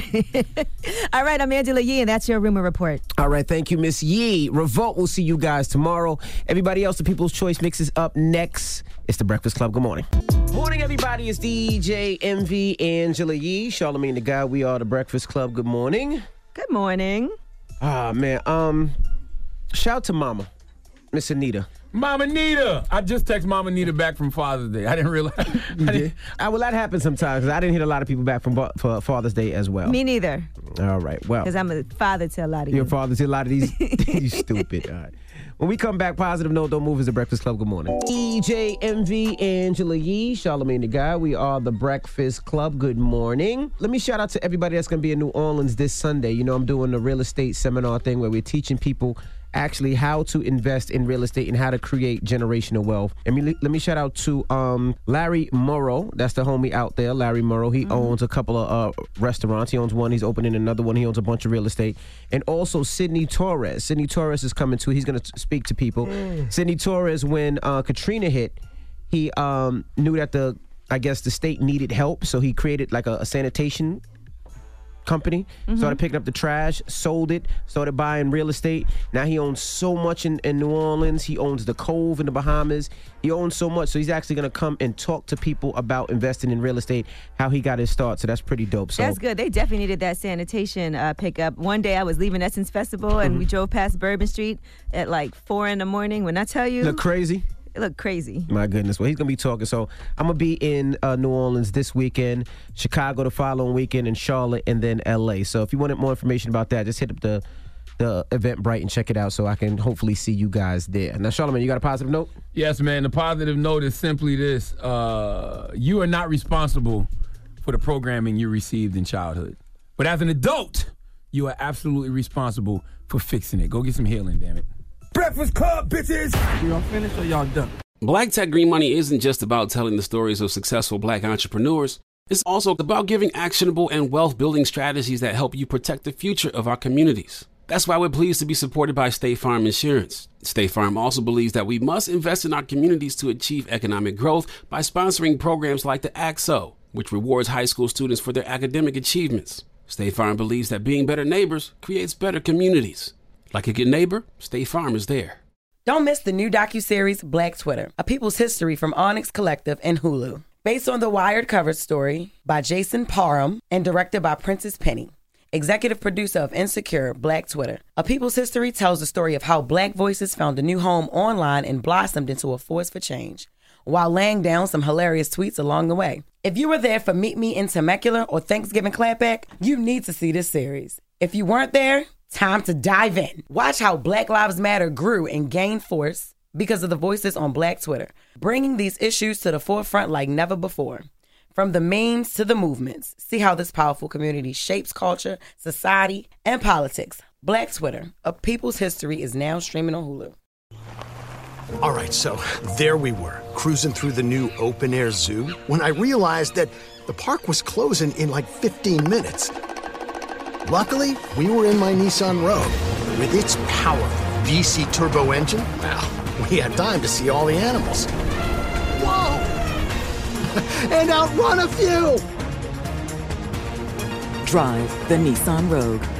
All right, I'm Angela Yee, and that's your Rumor Report. All right, thank you, Miss Yee. Revolt will see you guys tomorrow. Everybody else, the People's Choice Mix is up next. It's The Breakfast Club. Good morning. Morning, everybody. It's D J M V, Angela Yee, Charlamagne the Guy. We are The Breakfast Club. Good morning. Good morning. Ah, man. Um, shout out to Mama, Miss Anita. Mama Nita. I just texted Mama Nita back from Father's Day. I didn't realize. I didn't, I, well, that happens sometimes because I didn't hit a lot of people back from for Father's Day as well. Me neither. All right. Well, because I'm a father to a lot of you. Your father to a lot of these. You stupid. All right. When we come back, positive note, don't move is The Breakfast Club. Good morning. E J M V, Angela Yee, Charlamagne the Guy. We are The Breakfast Club. Good morning. Let me shout out to everybody that's going to be in New Orleans this Sunday. You know, I'm doing the real estate seminar thing where we're teaching people actually how to invest in real estate and how to create generational wealth. And me, let me shout out to um, Larry Morrow. That's the homie out there, Larry Morrow. He mm-hmm. owns a couple of uh, restaurants. He owns one. He's opening another one. He owns a bunch of real estate. And also Sidney Torres. Sidney Torres is coming too. He's going to speak to people. Mm. Sidney Torres, when uh, Katrina hit, he um, knew that the, I guess the state needed help. So he created like a, a sanitation company, mm-hmm. started picking up the trash, sold it, started buying real estate. Now he owns so much in, in New Orleans. He owns the Cove in the Bahamas. He owns so much. So he's actually going to come and talk to people about investing in real estate, how he got his start. So that's pretty dope. So that's good. They definitely needed that sanitation uh, pickup. One day I was leaving Essence Festival and mm-hmm. we drove past Bourbon Street at like four in the morning. When I tell you. Look crazy. It looked crazy. My goodness. Well, he's going to be talking. So I'm going to be in uh, New Orleans this weekend, Chicago the following weekend, and Charlotte, and then L A. So if you wanted more information about that, just hit up the the Eventbrite and check it out so I can hopefully see you guys there. Now, Charlamagne, you got a positive note? Yes, man. The positive note is simply this. Uh, you are not responsible for the programming you received in childhood. But as an adult, you are absolutely responsible for fixing it. Go get some healing, damn it. Breakfast Club, bitches! Y'all finished or y'all done? Black Tech Green Money isn't just about telling the stories of successful black entrepreneurs. It's also about giving actionable and wealth-building strategies that help you protect the future of our communities. That's why we're pleased to be supported by State Farm Insurance. State Farm also believes that we must invest in our communities to achieve economic growth by sponsoring programs like the A C S O, which rewards high school students for their academic achievements. State Farm believes that being better neighbors creates better communities. Like a good neighbor, State Farm is there. Don't miss the new docuseries Black Twitter, A People's History from Onyx Collective and Hulu. Based on the Wired cover story by Jason Parham and directed by Princess Penny. Executive producer of Insecure, Black Twitter. A People's History tells the story of how black voices found a new home online and blossomed into a force for change, while laying down some hilarious tweets along the way. If you were there for Meet Me in Temecula or Thanksgiving Clapback, you need to see this series. If you weren't there, time to dive in. Watch how Black Lives Matter grew and gained force because of the voices on Black Twitter, bringing these issues to the forefront like never before. From the memes to the movements, see how this powerful community shapes culture, society, and politics. Black Twitter, A People's History, is now streaming on Hulu. All right, so there we were, cruising through the new open-air zoo, when I realized that the park was closing in like fifteen minutes. Luckily, we were in my Nissan Rogue. With its powerful V C turbo engine, well, we had time to see all the animals. Whoa! And outrun a few! Drive the Nissan Rogue.